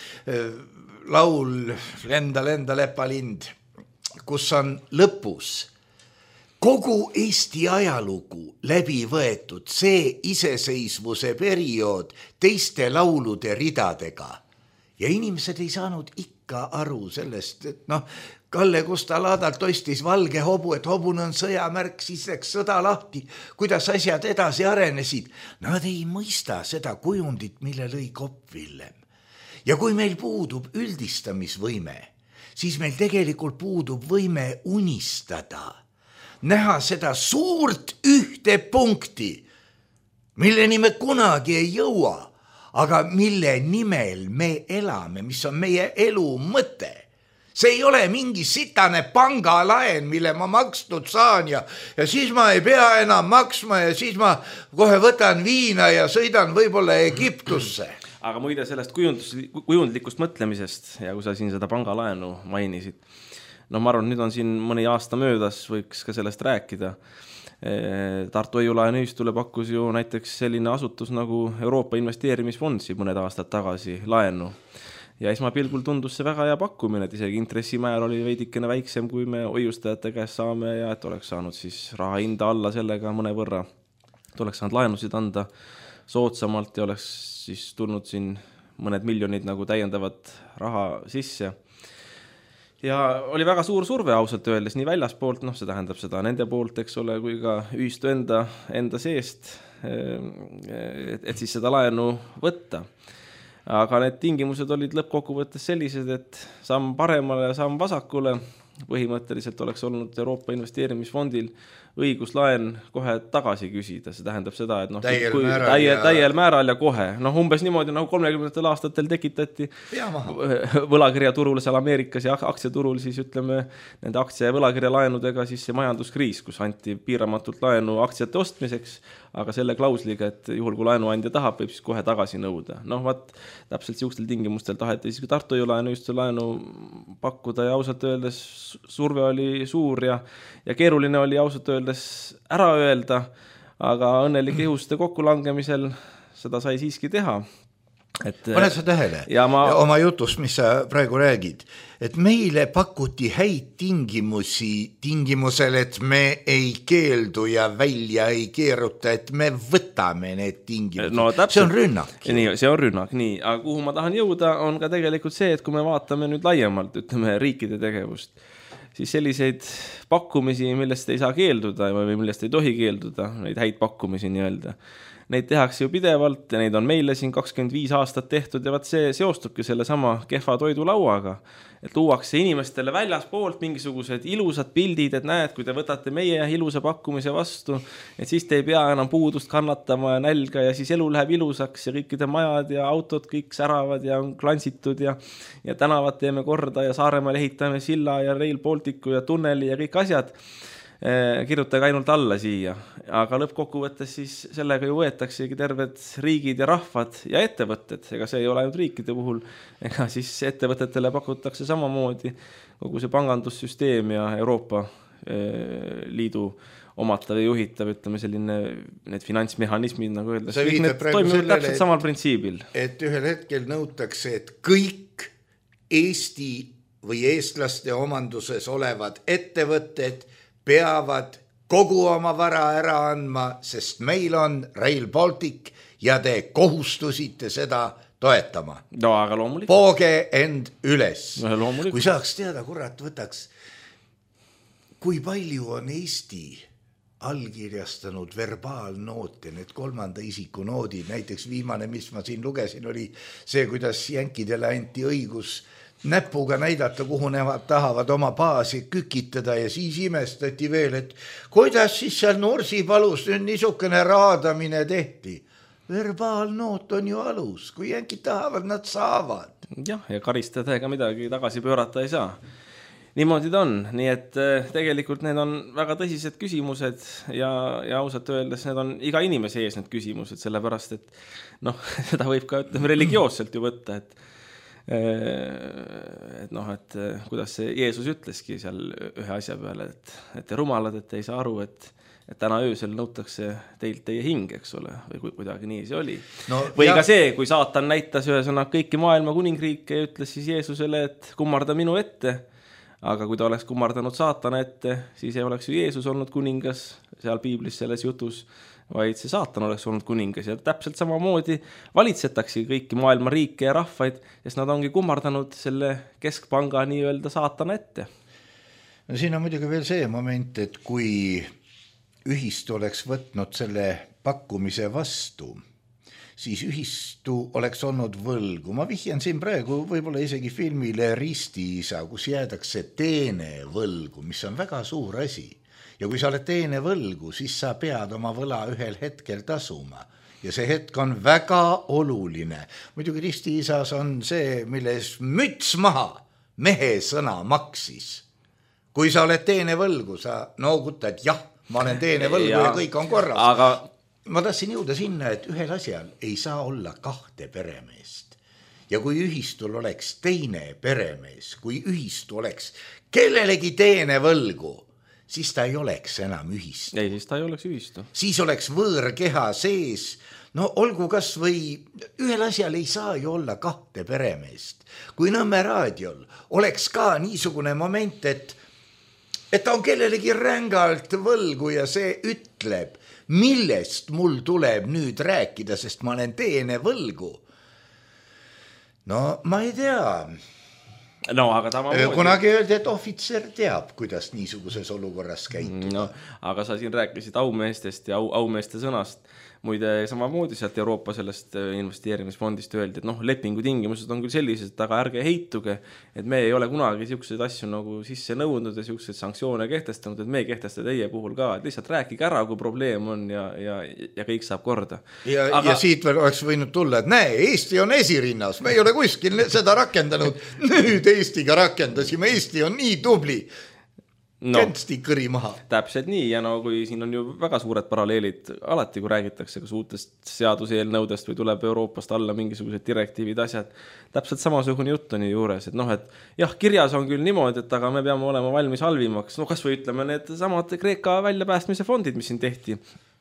Speaker 4: laul Lenda, lenda lepalind, kus on lõpus kogu Eesti ajalugu läbi võetud, see iseseisvuse periood teiste laulude ridadega. Ja inimesed ei saanud ikka aru sellest, et noh, Kalle Kusta Laadalt ostis valge hobu, et hobune on sõjamärk, siis läks sõda lahti, kuidas asjad edasi arenesid. Nad ei mõista seda kujundit, mille lõi Kopp Villem. ja kui meil puudub üldistamisvõime, siis meil tegelikult puudub võime unistada, näha seda suurt ühte punkti, milleni me kunagi ei jõua, aga mille nimel me elame, mis on meie elu mõte. See ei ole mingi sitane pangalaen, mille ma makstud saan ja, ja siis ma ei pea enam maksma ja siis ma kohe võtan viina ja sõidan võib-olla Egiptusse.
Speaker 5: Aga muide sellest kujundus, kujundlikust mõtlemisest ja kui sa siin seda pangalaenu mainisid, no ma arvan, nüüd on siin mõni aasta möödas, võiks ka sellest rääkida. Tartu Hoiu-laenu ühistule pakkus ju näiteks selline asutus nagu Euroopa investeerimisfondsi mõned aastad tagasi laenu. Ja esmapilgul tundus see väga hea pakkumine, et isegi intressimäär oli veidikene väiksem, kui me hoiustajate käest saame ja et oleks saanud siis raha hinda alla sellega mõne võrra. Et oleks saanud laenusid anda soodsamalt ja oleks siis tulnud siin mõned miljonid nagu täiendavat raha sisse. Ja oli väga suur surve ausalt öeldes nii väljaspoolt, noh see tähendab seda nende poolt, eks ole, kui ka ühistu enda, enda seest, et, et siis seda laenu võtta. Aga need tingimused olid lõppkokkuvõttes sellised, et samm paremale ja samm vasakule. Põhimõtteliselt oleks olnud Euroopa investeerimisfondil õiguslaen kohe tagasi küsida. See tähendab seda, et noh,
Speaker 4: täiel,
Speaker 5: kui,
Speaker 4: määral,
Speaker 5: täie,
Speaker 4: ja...
Speaker 5: täiel määral ja kohe. Noh, umbes niimoodi nagu kolmekümnendatel aastatel tekitati võlakirjaturul seal Ameerikas ja aktsiaturul siis ütleme nende aktsia- ja võlakirjalaenudega siis see majanduskriis, kus anti piiramatult laenu aktsiate ostmiseks, aga selle klausliga, et juhul kui laenuandja tahab, võib siis kohe tagasi nõuda. Noh, vaat täpselt siukstel tingimustel taheti siis Tartu Hoiu-laenu just laenu pakkuda ja ausalt öeldes surve oli suur ja, ja keeruline oli ausalt öeldes ära öelda, aga õnnelike ihuste kokkulangemisel seda sai siiski teha. Et,
Speaker 4: Pane sa tähele
Speaker 5: ja ma...
Speaker 4: ja oma jutust, mis sa praegu räägid, et meile pakuti häid tingimusi tingimusel, et me ei keeldu ja välja ei keeruta, et me võtame need tingimused. No, täpselt, see on rünnak.
Speaker 5: Nii, see on rünnak, nii. Aga kuhu ma tahan jõuda, on ka tegelikult see, et kui me vaatame nüüd laiemalt, ütleme riikide tegevust, siis selliseid pakkumisi, millest ei saa keelduda või millest ei tohi keelduda, neid häid pakkumisi nii-öelda. Neid tehakse ju pidevalt ja neid on meile siin kakskümmend viis aastat tehtud ja vaat see seostubki selle sama kehva toidulauaga, et luuakse inimestele väljaspoolt mingisugused ilusad pildid, et näed, kui te võtate meie ilusa pakkumise vastu, et siis te ei pea enam puudust kannatama ja nälga ja siis elu läheb ilusaks ja kõikide majad ja autod kõik säravad ja on klansitud ja, ja tänavad teeme korda ja Saaremaal ehitame silla ja Rail Balticu ja tunneli ja kõik asjad. Kirjutage ainult alla siia, aga lõppkokkuvõttes siis sellega ju võetaksegi terved riigid ja rahvad ja ettevõtted, ega see ei ole ainult riikide puhul, ega siis ettevõtetele pakutakse samamoodi kogu see pangandussüsteem ja Euroopa Liidu omatav ja juhitav, ütleme selline need finantsmehhanismid, nagu öeldes, kõik need toimivad täpselt samal printsiibil.
Speaker 4: Et ühel hetkel nõutakse, et kõik Eesti või eestlaste omanduses olevad ettevõtted peavad kogu oma vara ära andma, sest meil on Rail Baltic ja te kohustusite seda toetama.
Speaker 5: No, aga loomulikult.
Speaker 4: Pooge end üles.
Speaker 5: No,
Speaker 4: kui saaks teada, kurat, võtaks, kui palju on Eesti allkirjastanud verbaalnoote, need kolmanda isiku noodid, näiteks viimane, mis ma siin lugesin, oli see, kuidas jänkidele anti õigus näpuga näidata, kuhu nemad tahavad oma baasi kükitada ja siis imestati veel, et kuidas siis seal Nursipalus nüüd niisugune raadamine tehti. Verbaalnoot on ju alus, kui jänkid tahavad, nad saavad.
Speaker 5: Jah, ja karistada ega midagi tagasi pöörata ei saa. Niimoodi ta on, nii et tegelikult need on väga tõsised küsimused ja, ja ausalt öeldes need on iga inimese ees need küsimused, sellepärast et noh, seda võib ka ütleme religioosselt ju võtta, et et noh, et kuidas see Jeesus ütleski seal ühe asja peale, et, et te rumalad, et te ei saa aru, et, et täna öösel nõutakse teilt teie hing, eks ole, või kuidagi nii see oli. No, või ja... ka see, kui saatan näitas ühesõna kõiki maailma kuningriike ja ütles siis Jeesusele, et kummarda minu ette, aga kui ta oleks kummardanud saatana ette, siis ei oleks ju Jeesus olnud kuningas seal piiblis selles jutus, vaid see saatan oleks olnud kuningas ja täpselt samamoodi valitsetakse kõiki maailma riike ja rahvaid, sest nad ongi kummardanud selle keskpanga nii-öelda saatana ette.
Speaker 4: No siin on muidugi veel see moment, et kui ühist oleks võtnud selle pakkumise vastu, siis ühistu oleks olnud võlgu. Ma vihjan siin praegu võib-olla isegi filmile Ristiisa, kus jäädakse teene võlgu, mis on väga suur asi. Ja kui sa oled teene võlgu, siis sa pead oma võla ühel hetkel tasuma. Ja see hetk on väga oluline. Muidugi Ristiisas on see, milles müts maha mehe sõna maksis. Kui sa oled teene võlgu, sa noogutad, jah, ma olen teene võlgu ja, ja kõik on korras.
Speaker 5: Aga
Speaker 4: ma tahtsin jõuda sinna, et ühel asjal ei saa olla kahte peremeest. Ja kui ühistul oleks teine peremees, kui ühistu oleks kellelegi teene võlgu, siis ta ei oleks enam ühistu.
Speaker 5: Ei, siis ta ei oleks ühistu.
Speaker 4: Siis oleks võõrkeha sees. No olgu kas või ühel asjal ei saa ju olla kahte peremeest. Kui Nõmme raadiol oleks ka niisugune moment, et, et ta on kellelegi rängalt võlgu ja see ütleb, millest mul tuleb nüüd rääkida, sest ma olen teene võlgu. No ma ei tea.
Speaker 5: No, aga ta ma
Speaker 4: kunagi öeldi, et ohvitser teab, kuidas niisuguses olukorras käituda.
Speaker 5: No, aga sa siin rääkisid aumeestest ja au, aumeeste sõnast. Muide, samamoodi sealt Euroopa sellest investeerimisfondist öeldi, et noh, lepingu tingimused on küll sellised, aga ärge heituge, et me ei ole kunagi siukseid asju nagu sisse nõudnud ja siukseid sanktsioone kehtestanud, et me ei kehtesta teie puhul ka, et lihtsalt rääkige ära, kui probleem on ja, ja, ja kõik saab korda.
Speaker 4: Ja, aga... ja siit veel oleks võinud tulla, et näe, Eesti on esirinnas, me ei ole kuskil seda rakendanud, nüüd Eestiga rakendasime, Eesti on nii tubli. No, Kentsti kõri maha.
Speaker 5: Täpselt nii ja no kui siin on ju väga suured paralleelid alati, kui räägitakse kas uutest seaduseelnõudest või tuleb Euroopast alla mingisugused direktiivid asjad, täpselt samasugune jutt on ju juures, et noh, et jah, kirjas on küll niimoodi, et aga me peame olema valmis halvimaks, no kas või ütleme need samad Kreeka väljapäästmise fondid, mis siin tehti,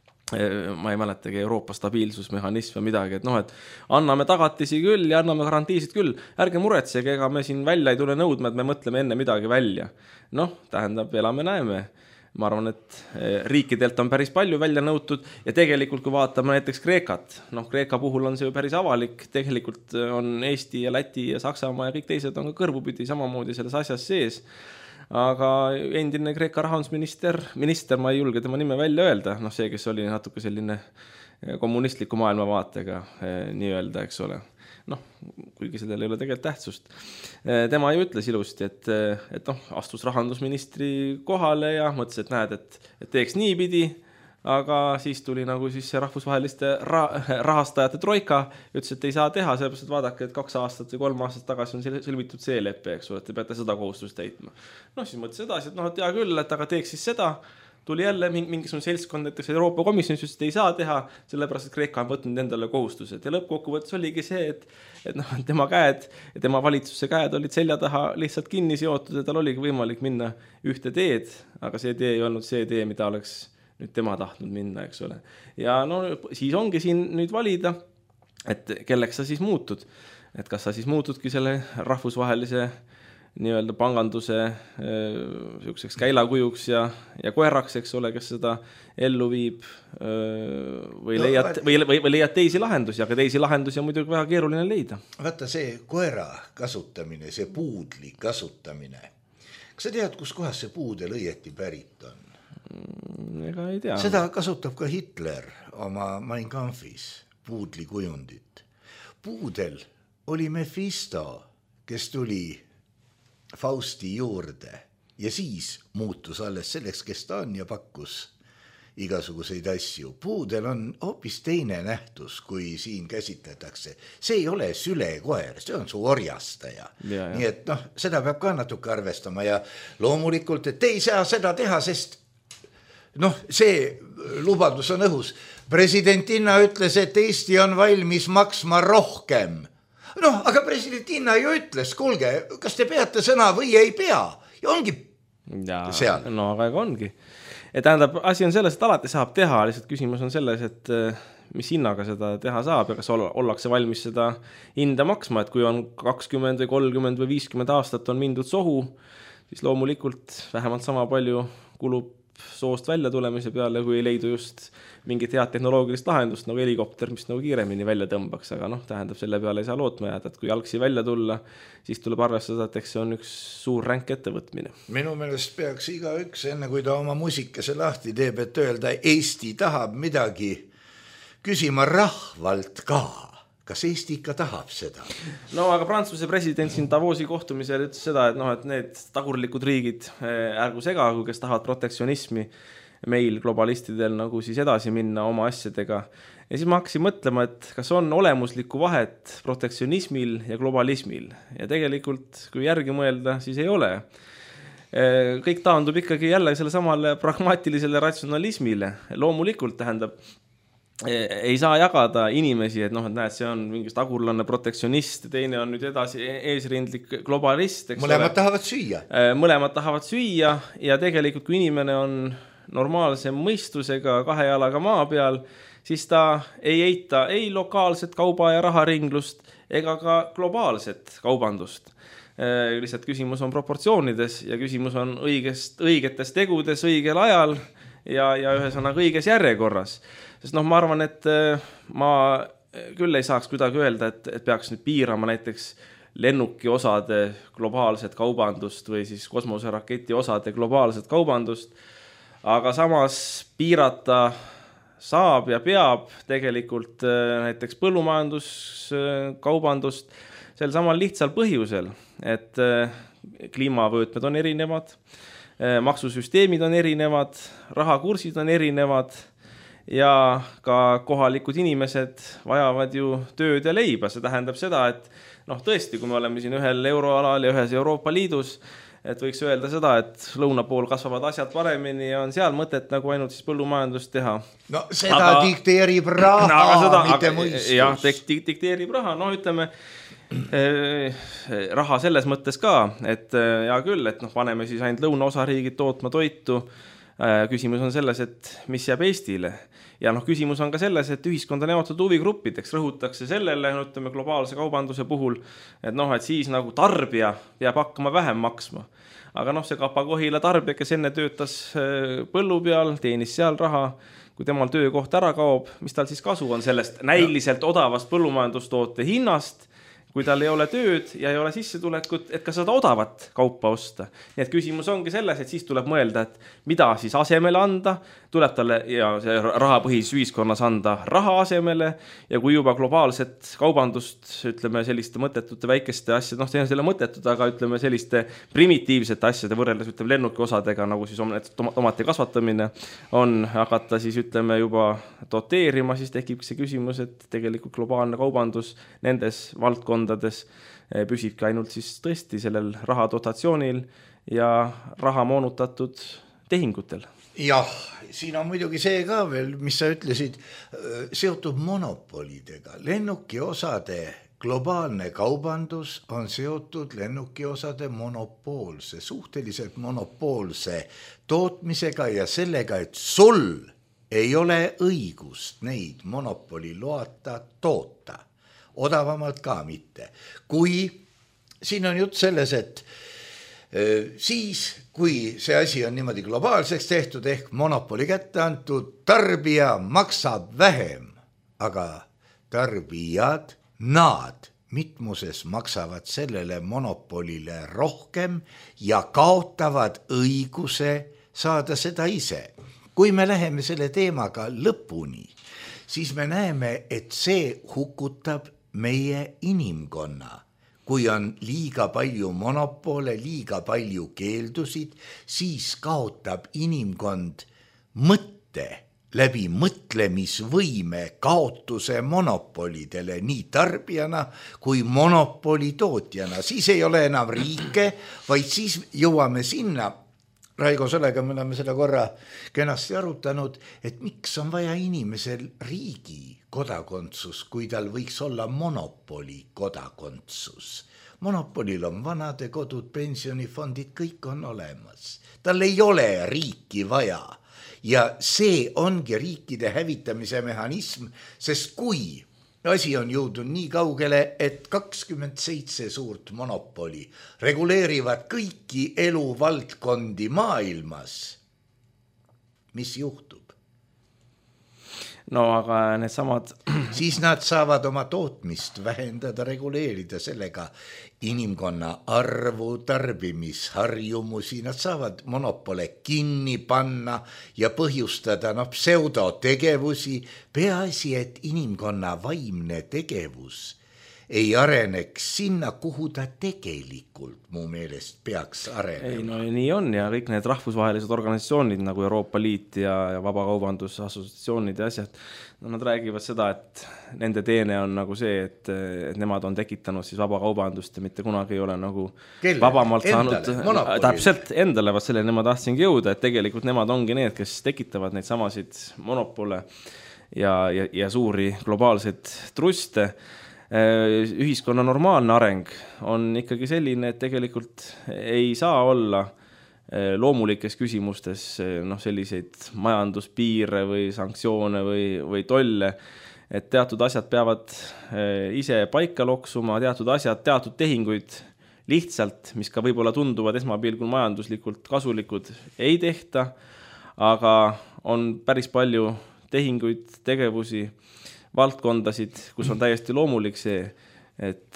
Speaker 5: ma ei mäletagi Euroopa stabiilsusmehhanism või midagi, et noh, et anname tagatisi küll ja anname garantiisid küll, ärge muretsege, ega me siin välja ei tule nõudma, et me mõtleme enne midagi välja. Noh, tähendab, elame näeme. Ma arvan, et riikidelt on päris palju välja nõutud ja tegelikult, kui vaatame näiteks Kreekat, noh, Kreeka puhul on see ju päris avalik, tegelikult on Eesti ja Läti ja Saksamaa ja kõik teised on ka kõrvupidi samamoodi selles asjas sees. Aga endine Kreeka rahandusminister, minister, ma ei julge tema nime välja öelda, noh see, kes oli natuke selline kommunistliku maailmavaatega nii-öelda, eks ole. Noh, kuigi sellel ei ole tegelikult tähtsust. Tema ju ütles ilusti, et, et noh, astus rahandusministri kohale ja mõtles, et näed, et, et teeks nii pidi, aga siis tuli nagu siis see rahvusvaheliste ra- rahastajate troika, ütles, et ei saa teha, sellepärast, et vaadake, et kaks aastat või kolm aastat tagasi on sõlmitud see leppe, eks ole, et te peate seda kohustust täitma. Noh, siis mõtles edasi, et noh, et hea küll, et aga teeks siis seda, tuli jälle mingisugune seltskond, näiteks Euroopa Komisjonis, just ei saa teha, sellepärast, et Kreeka on võtnud endale kohustused. Ja lõppkokkuvõttes oligi see, et, et noh, tema käed ja tema valitsuse käed olid selja taha lihtsalt kinni seotud ja tal oligi võimalik minna ühte teed, aga see tee ei olnud see tee, mida oleks nüüd tema tahtnud minna, eks ole. Ja no siis ongi siin nüüd valida, et kelleks sa siis muutud. Et kas sa siis muutudki selle rahvusvahelise nii-öelda panganduse selliseks käilakujuks ja, ja koeraks, eks ole, kes seda ellu viib või leiad, või, või, või leiad teisi lahendusi, aga teisi lahendusi on muidugi väga keeruline leida.
Speaker 4: Vaata see koera kasutamine, see puudli kasutamine. Kas sa tead, kus kohas see puudel õieti pärit on?
Speaker 5: Ega ei tea.
Speaker 4: Seda kasutab ka Hitler oma Mein Kampfis, puudli kujundit. Puudel oli Mephisto, kes tuli Fausti juurde ja siis muutus alles selleks, kes ta on ja pakkus igasuguseid asju. Puudel on hoopis teine nähtus, kui siin käsitletakse. See ei ole sülekoer, see on su orjastaja. Ja, nii et noh, seda peab ka natuke arvestama ja loomulikult, et ei saa seda teha, sest noh, see lubadus on õhus. Presidentinna ütles, et Eesti on valmis maksma rohkem. Noh, aga presidentinna ju ütles, kuulge, kas te peate sõna või ei pea? Ja ongi ja, seal.
Speaker 5: No, aga ongi. Et tähendab, asi on selles, et alati saab teha, lihtsalt küsimus on selles, et mis hinnaga seda teha saab ja kas ollakse valmis seda hinda maksma, et kui on kakskümmend või kolmkümmend või viiskümmend aastat on mindud sohu, siis loomulikult vähemalt sama palju kulub soost välja tulemise peale, kui ei leidu just mingit head tehnoloogilist lahendust, nagu helikopter, mis nagu kiiremini välja tõmbaks, aga noh, tähendab, selle peale ei saa lootma jääda, et kui jalgsi välja tulla, siis tuleb arvestada, et eks see on üks suur ränk ettevõtmine.
Speaker 4: Minu meelest peaks iga üks, enne kui ta oma muusikese lahti teeb, et öelda, Eesti tahab midagi, küsima rahvalt ka, kas Eesti ikka tahab seda?
Speaker 5: No aga Prantsuse president siin Davosi kohtumisel ütles seda, et, noh, et need tagurlikud riigid ärgu segagu, kes tahavad protektsionismi meil globalistidel nagu siis edasi minna oma asjadega. Ja siis ma hakkasin mõtlema, et kas on olemuslikku vahet protektsionismil ja globalismil. Ja tegelikult, kui järgi mõelda, siis ei ole. Kõik taandub ikkagi jälle selle samale pragmaatilisele ratsionalismile. Loomulikult tähendab, ei saa jagada inimesi, et noh, et näed, see on mingist tagurlanne protektsionist, teine on nüüd edasi eesrindlik globalist.
Speaker 4: Mõlemad ole. tahavad süüa.
Speaker 5: Mõlemad tahavad süüa ja tegelikult, kui inimene on normaalse mõistusega kahe jalaga maa peal, siis ta ei eita ei lokaalset kauba- ja raharinglust ega ka globaalset kaubandust. Lihtsalt küsimus on proportsioonides ja küsimus on õigest, õigetes tegudes õigel ajal ja, ja ühesõnaga õiges järjekorras. Sest noh, ma arvan, et ma küll ei saaks kuidagi öelda, et, et peaks nüüd piirama näiteks lennuki osade globaalset kaubandust või siis kosmoseraketi osade globaalset kaubandust, aga samas piirata saab ja peab tegelikult näiteks põllumajanduskaubandust sel samal lihtsal põhjusel, et kliimavöötmed on erinevad, maksusüsteemid on erinevad, rahakursid on erinevad ja ka kohalikud inimesed vajavad ju tööd ja leiba. See tähendab seda, et noh, tõesti, kui me oleme siin ühel euroalal ja ühes Euroopa Liidus, et võiks öelda seda, et lõuna pool kasvavad asjad paremini ja on seal mõtet nagu ainult siis põllumajandust teha.
Speaker 4: No seda aga, dikteerib raha, no, seda, mitte mõistus.
Speaker 5: Jah, dikteerib raha, no ütleme, eh, raha selles mõttes ka, et hea küll, et noh, paneme siis ainult lõunaosariigid tootma toitu. Küsimus on selles, et mis jääb Eestile. Ja noh, küsimus on ka selles, et ühiskond on jaotatud huvigruppideks, rõhutakse sellele, no, ütleme, globaalse kaubanduse puhul, et noh, et siis nagu tarbija peab hakkama vähem maksma. Aga noh, see Kapa-Kohila tarbija, kes enne töötas põllu peal, teenis seal raha, kui temal töökoht ära kaob, mis tal siis kasu on sellest näiliselt odavast põllumajandustoote hinnast, kui tal ei ole tööd ja ei ole sissetulekut, et ka seda odavat kaupa osta. Nii et küsimus ongi selles, et siis tuleb mõelda, et mida siis asemele anda, tuleb talle ja see rahapõhises ühiskonnas anda raha asemele ja kui juba globaalset kaubandust, ütleme selliste mõttetute väikeste asjade, noh, see on selle mõttetud, aga ütleme selliste primitiivsete asjade võrreldes, ütleme lennuki osadega, nagu siis tomati kasvatamine on hakata siis ütleme juba doteerima, siis tekib see küsimus, et tegelikult globaalne kaubandus nendes valdkondades püsibki ainult siis tõesti sellel rahadotatsioonil ja raha moonutatud tehingutel.
Speaker 4: Jah, siin on muidugi see ka veel, mis sa ütlesid, seotud monopolidega. Lennuki osade globaalne kaubandus on seotud lennuki osade monopoolse, suhteliselt monopoolse tootmisega ja sellega, et sul ei ole õigust neid monopoli loata toota. Odavamalt ka mitte. Kui siin on jutt selles, et siis, kui see asi on niimoodi globaalseks tehtud, ehk monopoli kätte antud, tarbija maksab vähem, aga tarbijad, nad mitmuses maksavad sellele monopolile rohkem ja kaotavad õiguse saada seda ise. Kui me läheme selle teemaga lõpuni, siis me näeme, et see hukutab meie inimkonna. Kui on liiga palju monopole, liiga palju keeldusid, siis kaotab inimkond mõtte läbi mõtlemisvõime kaotuse monopolidele nii tarbijana kui monopoli tootjana. Siis ei ole enam riike, vaid siis jõuame sinna, Raigo Sõlega me oleme seda korra kenasti arutanud, et miks on vaja inimesel riigi kodakondsus, kui tal võiks olla monopoli kodakondsus. Monopolil on vanade kodud, pensionifondid, kõik on olemas. Tal ei ole riiki vaja. Ja see ongi riikide hävitamise mehhanism, sest kui asi on jõudnud nii kaugele, et kakskümmend seitse suurt monopoli reguleerivad kõiki eluvaldkondi maailmas, mis juhtub?
Speaker 5: No aga need samad
Speaker 4: siis nad saavad oma tootmist vähendada, reguleerida sellega inimkonna arvu, tarbimisharjumusi, nad saavad monopole kinni panna ja põhjustada no, pseudotegevusi, peaasi, et inimkonna vaimne tegevus ei areneks sinna, kuhu ta tegelikult mu meelest peaks arenema.
Speaker 5: Ei, no nii on ja kõik need rahvusvahelised organisatsioonid nagu Euroopa Liit ja, ja vabakaubandusassotsiatsioonid ja asjad, no nad räägivad seda, et nende teene on nagu see, et, et nemad on tekitanud siis vabakaubandust ja mitte kunagi ei ole nagu
Speaker 4: Kelle?
Speaker 5: vabamalt
Speaker 4: Endale?
Speaker 5: saanud,
Speaker 4: Monopolile?
Speaker 5: täpselt endale, vaat sellele ma tahtsingi jõuda, et tegelikult nemad ongi need, kes tekitavad neid samasid monopole ja, ja, ja suuri globaalseid truste. Ühiskonna normaalne areng on ikkagi selline, et tegelikult ei saa olla loomulikes küsimustes noh, selliseid majanduspiire või sanktsioone või, või tolle, et teatud asjad peavad ise paika loksuma, teatud asjad, teatud tehinguid lihtsalt, mis ka võib-olla tunduvad esmapilgul majanduslikult kasulikud, ei tehta, aga on päris palju tehinguid, tegevusi, valdkondasid, kus on täiesti loomulik see, et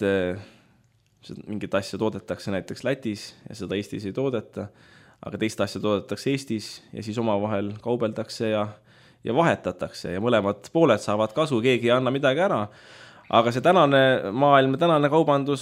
Speaker 5: mingit asja toodetakse näiteks Lätis ja seda Eestis ei toodeta, aga teist asja toodetakse Eestis ja siis omavahel kaubeldakse ja, ja vahetatakse ja mõlemad pooled saavad kasu, keegi ei anna midagi ära. Aga see tänane maailm, tänane kaubandus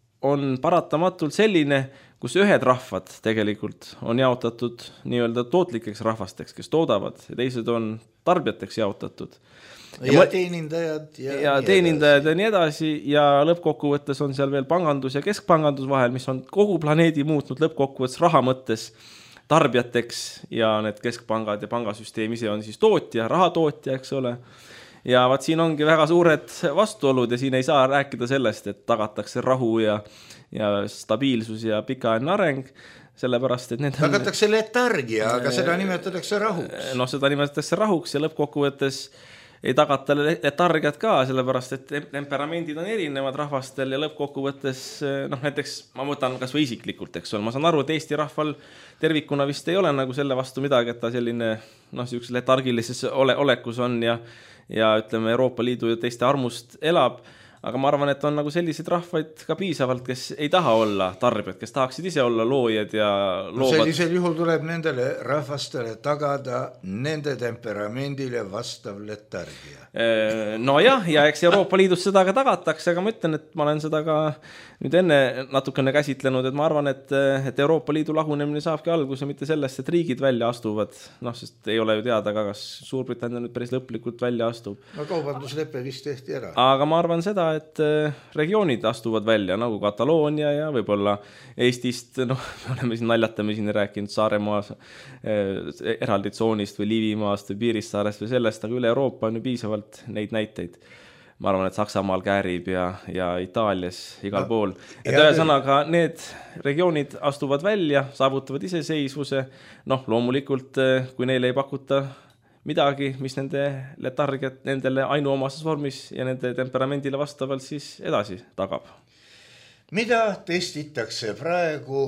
Speaker 5: on paratamatult selline, kus ühed rahvad tegelikult on jaotatud nii-öelda tootlikeks rahvasteks, kes toodavad ja teised on tarbijateks jaotatud.
Speaker 4: Ja, ja teenindajad ja,
Speaker 5: ja teenindajad ja nii edasi ja lõppkokkuvõttes on seal veel pangandus ja keskpangandus vahel, mis on kogu planeedi muutnud lõppkokkuvõttes raha mõttes tarbijateks ja need keskpangad ja pangasüsteem ise on siis tootja, rahatootja, eks ole. Ja vaat siin ongi väga suured vastuolud ja siin ei saa rääkida sellest, et tagatakse rahu ja, ja stabiilsus ja pikaajaline areng, sellepärast, et need
Speaker 4: tagatakse letargia, aga seda nimetatakse rahuks.
Speaker 5: No seda nimetatakse rahuks ja lõppkokkuvõttes ei tagata letargiat ka, sellepärast, et temperamendid on erinevad rahvastel ja lõppkokkuvõttes, noh näiteks ma võtan kas või isiklikult, eks ole, ma saan aru, et Eesti rahval tervikuna vist ei ole nagu selle vastu midagi, et ta selline noh, sellises letargilises ole, olekus on ja, ja ütleme Euroopa Liidu ja teiste armust elab, aga ma arvan, et on nagu selliseid rahvaid ka piisavalt, kes ei taha olla tarbijad, kes tahaksid ise olla loojad ja loovad.
Speaker 4: No sellisel juhul tuleb nendele rahvastele tagada nende temperamendile vastav letargia.
Speaker 5: No jah, ja eks Euroopa Liidus seda ka tagatakse, aga ma ütlen, et ma olen seda ka nüüd enne natukene käsitlenud, et ma arvan, et, et Euroopa Liidu lagunemine saabki alguse mitte sellest, et riigid välja astuvad, noh, sest ei ole ju teada ka, kas Suurbritannia nüüd päris lõplikult välja astub.
Speaker 4: No kaubanduslepe vist tehti ära.
Speaker 5: Aga ma arvan seda, et regioonid astuvad välja, nagu Kataloonia ja võib-olla Eestist, noh, me oleme siin naljatame siin rääkinud Saaremaas eh, eraldi tsoonist või Liivimaast või Piirissaarest või sellest, aga üle Euroopa on ju piisavalt neid näiteid. Ma arvan, et Saksamaal käärib ja, ja Itaalias igal no, pool. Et ühesõnaga need regioonid astuvad välja, saavutavad iseseisvuse, noh, loomulikult, kui neile ei pakuta midagi, mis nende letargiat nendele ainuomases vormis ja nende temperamendile vastavalt siis edasi tagab.
Speaker 4: Mida testitakse praegu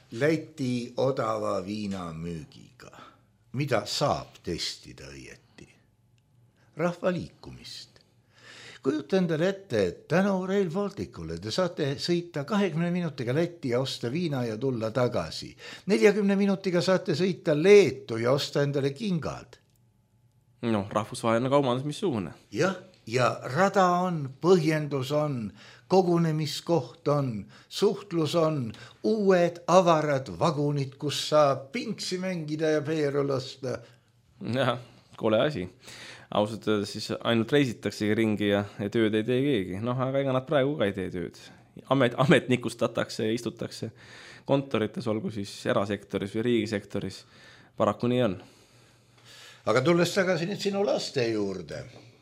Speaker 4: Läti odava viina müügiga? Mida saab testida õieti? Rahva liikumist. Kujuta endale ette, et tänu Rail Balticule te saate sõita kahekümne minutiga Lätti ja osta viina ja tulla tagasi. neljakümne minutiga saate sõita Leetu ja osta endale kingad.
Speaker 5: No, rahvusvaheline kaubandus missugune?
Speaker 4: Jah, ja rada on, põhjendus on, kogunemiskoht on, suhtlus on, uued avarad vagunid, kus saab pingsi mängida ja peeru lasta.
Speaker 5: Jah, kole asi. Ausalt öeldes siis ainult reisitaksegi ringi ja, ja tööd ei tee keegi. Noh, aga ega nad praegu ka ei tee tööd. Amet, ametnikustatakse ja istutakse kontorites, olgu siis erasektoris või riigisektoris. Paraku nii on. Aga tulles tagasi nüüd sinu laste juurde,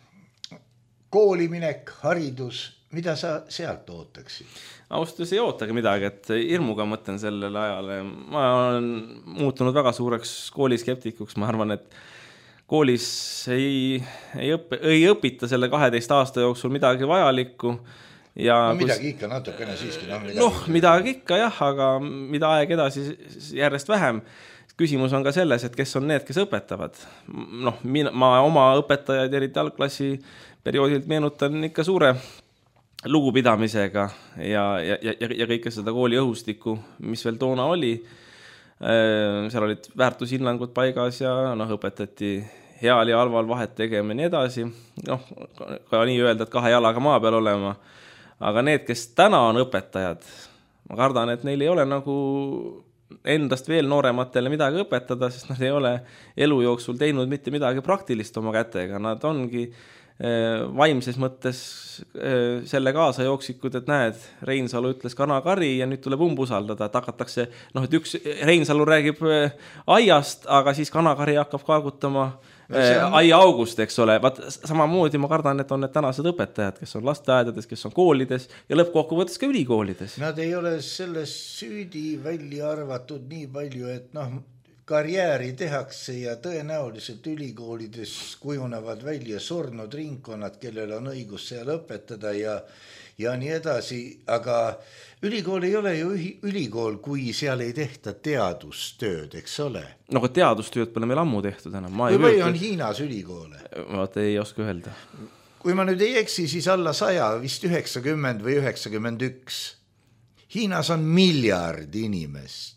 Speaker 5: kooliminek, haridus, mida sa sealt ootaksid? Austus ei ootagi midagi, et hirmuga mõtlen sellele ajale. Ma olen muutunud väga suureks kooliskeptikuks, ma arvan, et koolis ei, ei, õpi, ei õpita selle kaheteist aasta jooksul midagi vajalikku. Ja
Speaker 4: no midagi kus, ikka natukene siiski. No, midagi,
Speaker 5: noh, midagi ikka jah, aga mida aeg edasi järjest vähem. küsimus on ka selles, et kes on need, kes õpetavad. Noh, ma oma õpetajaid eriti algklassi perioodilt meenutan ikka suure lugupidamisega ja, ja, ja, ja kõike seda kooli õhustikku, mis veel toona oli. Seal olid väärtushinnangud paigas ja noh, õpetati heal ja halval vahet tegema ja nii edasi. Noh, ka nii öelda, et kahe jalaga maa peal olema. Aga need, kes täna on õpetajad, ma kardan, et neil ei ole nagu endast veel noorematele midagi õpetada, sest nad ei ole elu jooksul teinud mitte midagi praktilist oma kätega. Nad ongi vaimses mõttes selle kaasa jooksikud, et näed, Reinsalu ütles kanakari ja nüüd tuleb umbusaldada, et hakatakse, noh, et üks Reinsalu räägib aiast, aga siis kanakari hakkab kaagutama no, on... aia august, eks ole. Vaat samamoodi ma kardan, et on need tänased õpetajad, kes on lasteaedades, kes on koolides ja lõppkokkuvõttes ka ülikoolides.
Speaker 4: Nad ei ole selles süüdi välja arvatud nii palju, et noh, karjääri tehakse ja tõenäoliselt ülikoolides kujunevad välja surnud ringkonnad, kellel on õigus seal õpetada ja, ja nii edasi. Aga ülikool ei ole ju ülikool, kui seal ei tehta teadustööd, eks ole?
Speaker 5: No aga teadustööd pole meil ammu tehtud enam.
Speaker 4: Kui palju on Hiinas ülikoole?
Speaker 5: Vaata, ei oska öelda.
Speaker 4: Kui ma nüüd ei eksi, siis alla saja, vist üheksakümmend või üheksakümmend üks. Hiinas on miljard inimest.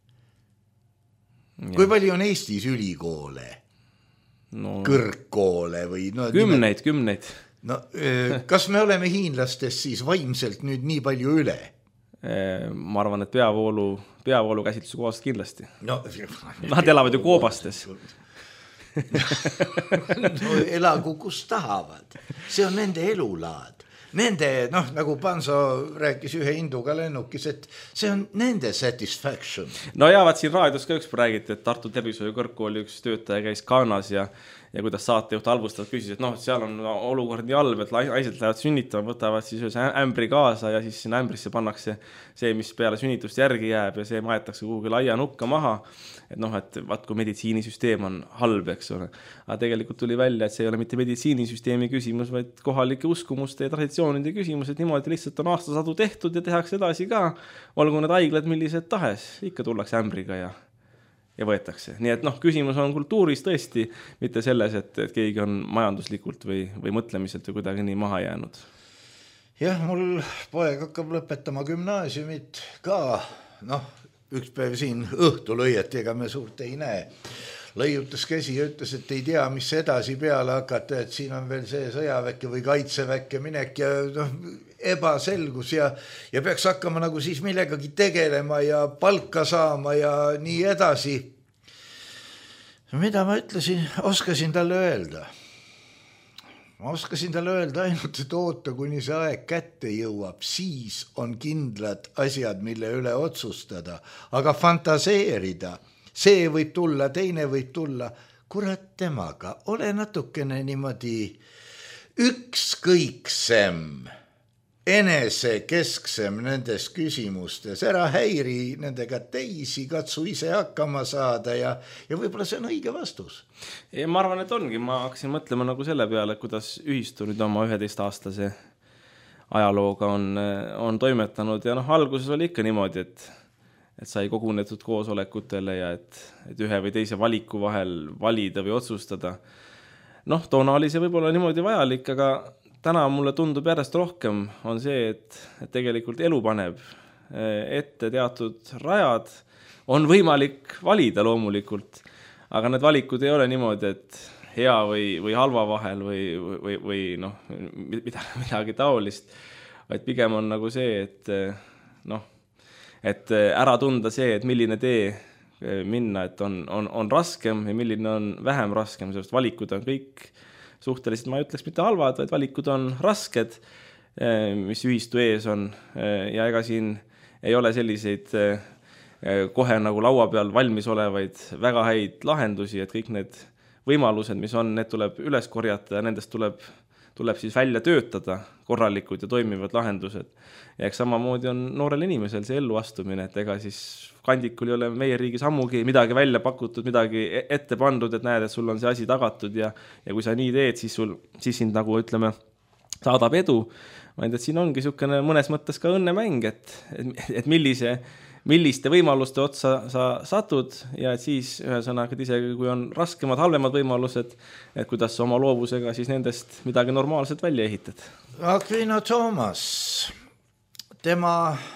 Speaker 4: Ja. Kui palju on Eestis ülikoole? No, kõrgkoole või no,
Speaker 5: kümneid, nimed... kümneid.
Speaker 4: No, kas me oleme hiinlastest siis vaimselt nüüd nii palju üle?
Speaker 5: Ma arvan, et peavoolu, peavoolu käsitluse kohast kindlasti.
Speaker 4: No,
Speaker 5: nad elavad ju koobastes.
Speaker 4: No, elagu kus tahavad. See on nende elulaad. Nende, noh, nagu Panso rääkis ühe hinduga lennukis, et see on nende satisfaction.
Speaker 5: No ja vaat siin raadios ka üks räägiti, et Tartu Tervishoiu kõrgkooli üks töötaja käis Kaanas ja, ja kuidas saatejuht halvustavad küsis, et noh, seal on olukord nii halb, et naised lähevad sünnitama, võtavad siis ühes ämbri kaasa ja siis sinna ämbrisse pannakse see, mis peale sünnitust järgi jääb ja see maetakse kuhugi laia nukka maha. Et noh, et vaat kui meditsiinisüsteem on halb, eks ole. Aga tegelikult tuli välja, et see ei ole mitte meditsiinisüsteemi küsimus, vaid kohalike uskumuste ja traditsioonide küsimus, et niimoodi lihtsalt on aastasadu tehtud ja tehakse edasi ka. Olgu need haiglad millised tahes, ikka tullakse ämbriga ja, ja võetakse. Nii et noh, küsimus on kultuuris tõesti, mitte selles, et, et keegi on majanduslikult või, või mõtlemiselt või kuidagi nii maha jäänud.
Speaker 4: Jah, mul poeg hakkab lõpetama gümnaasiumit ka, noh, üks päev siin õhtu lõieti, ega me suurt ei näe. Lõiutas käsi ja ütles, et ei tea, mis edasi peale hakata, et siin on veel see sõjaväkke või kaitseväkke minek ja noh, ebaselgus ja, ja peaks hakkama nagu siis millegagi tegelema ja palka saama ja nii edasi. Mida ma ütlesin, oskasin talle öelda? Ma oskasin talle öelda ainult, et oota, kuni see aeg kätte jõuab, siis on kindlad asjad, mille üle otsustada. Aga fantaseerida, see võib tulla, teine võib tulla. Kurat temaga, ole natukene niimoodi ükskõiksem, enesekesksem nendes küsimustes. Ära häiri nendega teisi, katsu ise hakkama saada ja, ja võib-olla see on õige vastus.
Speaker 5: Ja ma arvan, et ongi. Ma hakkasin mõtlema nagu selle peale, kuidas ühistu nüüd oma üheteistaastase ajalooga on, on toimetanud. Ja noh, alguses oli ikka niimoodi, et, et sai kogunetud koosolekutele ja et, et ühe või teise valiku vahel valida või otsustada. Noh, toona oli see võib-olla niimoodi vajalik, aga täna mulle tundub järjest rohkem on see, et, et tegelikult elu paneb ette teatud rajad. On võimalik valida loomulikult, aga need valikud ei ole niimoodi, et hea või, või halva vahel või, või, või noh, midagi taolist, vaid pigem on nagu see, et, noh, et ära tunda see, et milline tee minna, et on, on, on raskem ja milline on vähem raskem, sest valikud on kõik suhteliselt, ma ütleks mitte halvad, vaid valikud on rasked, mis ühistu ees on ja ega siin ei ole selliseid kohe nagu laua peal valmis olevaid väga häid lahendusi, et kõik need võimalused, mis on, need tuleb üles korjata ja nendest tuleb, tuleb siis välja töötada korralikud ja toimivad lahendused. Ja eks samamoodi on noorel inimesel see ellu astumine, et ega siis kandikul ei ole meie riigis ammugi midagi välja pakutud, midagi ette pandud, et näed, et sul on see asi tagatud ja, ja kui sa nii teed, siis, sul, siis sind nagu ütleme, saadab edu. Ma enda, et siin ongi niisugune mõnes mõttes ka õnnemäng, et, et, et millise, milliste võimaluste otsa sa satud ja et siis ühesõnaga, et isegi kui on raskemad, halvemad võimalused, et kuidas sa oma loovusega siis nendest midagi normaalset välja ehitad.
Speaker 4: Aquino Toomas, tema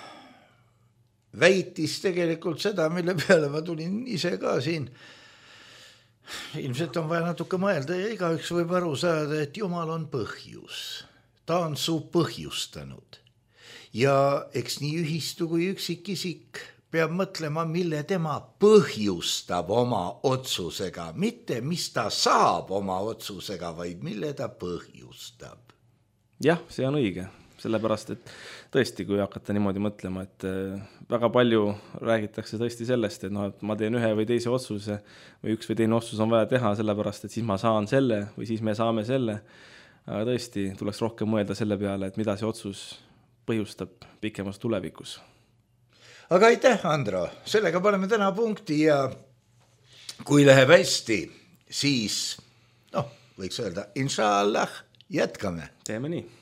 Speaker 4: väitis tegelikult seda, mille peale ma tulin ise ka siin. Ilmselt on vaja natuke mõelda ja igaüks võib aru saada, et Jumal on põhjus. Ta on su põhjustanud. Ja eks nii ühistu kui üksikisik peab mõtlema, mille tema põhjustab oma otsusega, mitte mis ta saab oma otsusega, vaid mille ta põhjustab.
Speaker 5: Jah, see on õige, sellepärast, et tõesti, kui hakata niimoodi mõtlema, et väga palju räägitakse tõesti sellest, et, no, et ma teen ühe või teise otsuse või üks või teine otsus on vaja teha, sellepärast, et siis ma saan selle või siis me saame selle. Aga tõesti tuleks rohkem mõelda selle peale, et mida see otsus põhjustab pikemas tulevikus.
Speaker 4: Aga aitäh, Andro, sellega paneme täna punkti ja kui läheb hästi, siis, noh, võiks öelda, inshallah, jätkame.
Speaker 5: Teeme nii.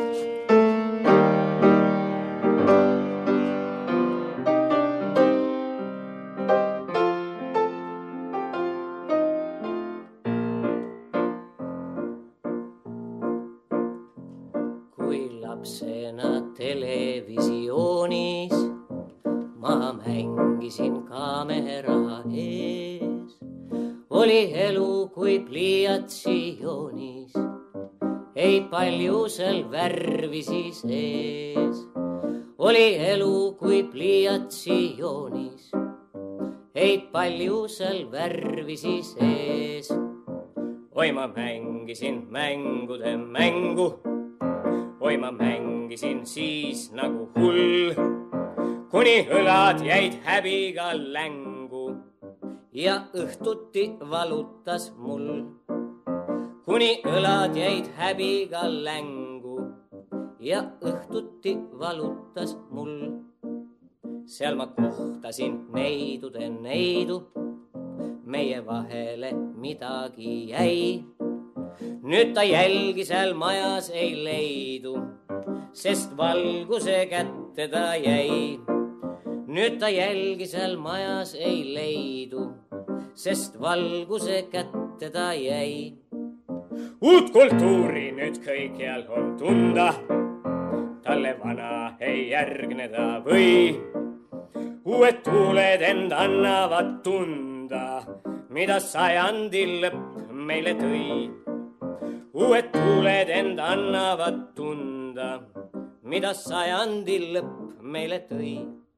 Speaker 6: Televisioonis ma mängisin kaamera ees. Oli elu kui pliiatsijoonis, ei paljusel värvisi sees. Oli elu kui pliiatsijoonis, ei paljusel värvisi sees. Oi, ma mängisin mängude mängu, oi, ma mängisin siis nagu hull, kuni õlad jäid häbiga längu ja õhtuti valutas mul. Kuni õlad jäid häbiga längu ja õhtuti valutas mul. Seal ma kohtasin neidude neidu, meie vahele midagi jäi. Nüüd ta jälgi seal majas ei leidu, sest valguse kätte ta jäi. Nüüd ta jälgi seal majas ei leidu, sest valguse kätte ta jäi. Uut kultuuri nüüd kõikjal on tunda, talle vana ei järgneda või. Uued tuuled end annavad tunda, mida sajandi lõpp meile tõi. Uued tuuled end annavad tunda, mida sajandi lõpp meile tõi.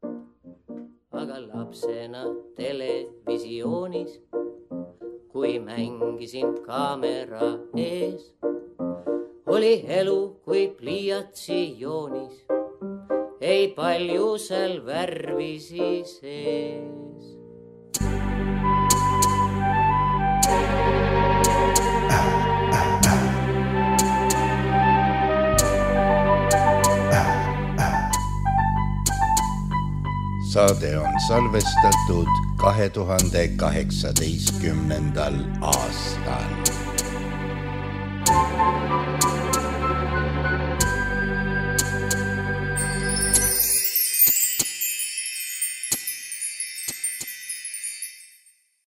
Speaker 6: Aga lapsena televisioonis, kui mängisin kaamera ees, oli elu kui pliiatsijoonis, ei paljusel värvisi sees.
Speaker 4: Saade on salvestatud kahe tuhande kaheksateistkümnendal aastal.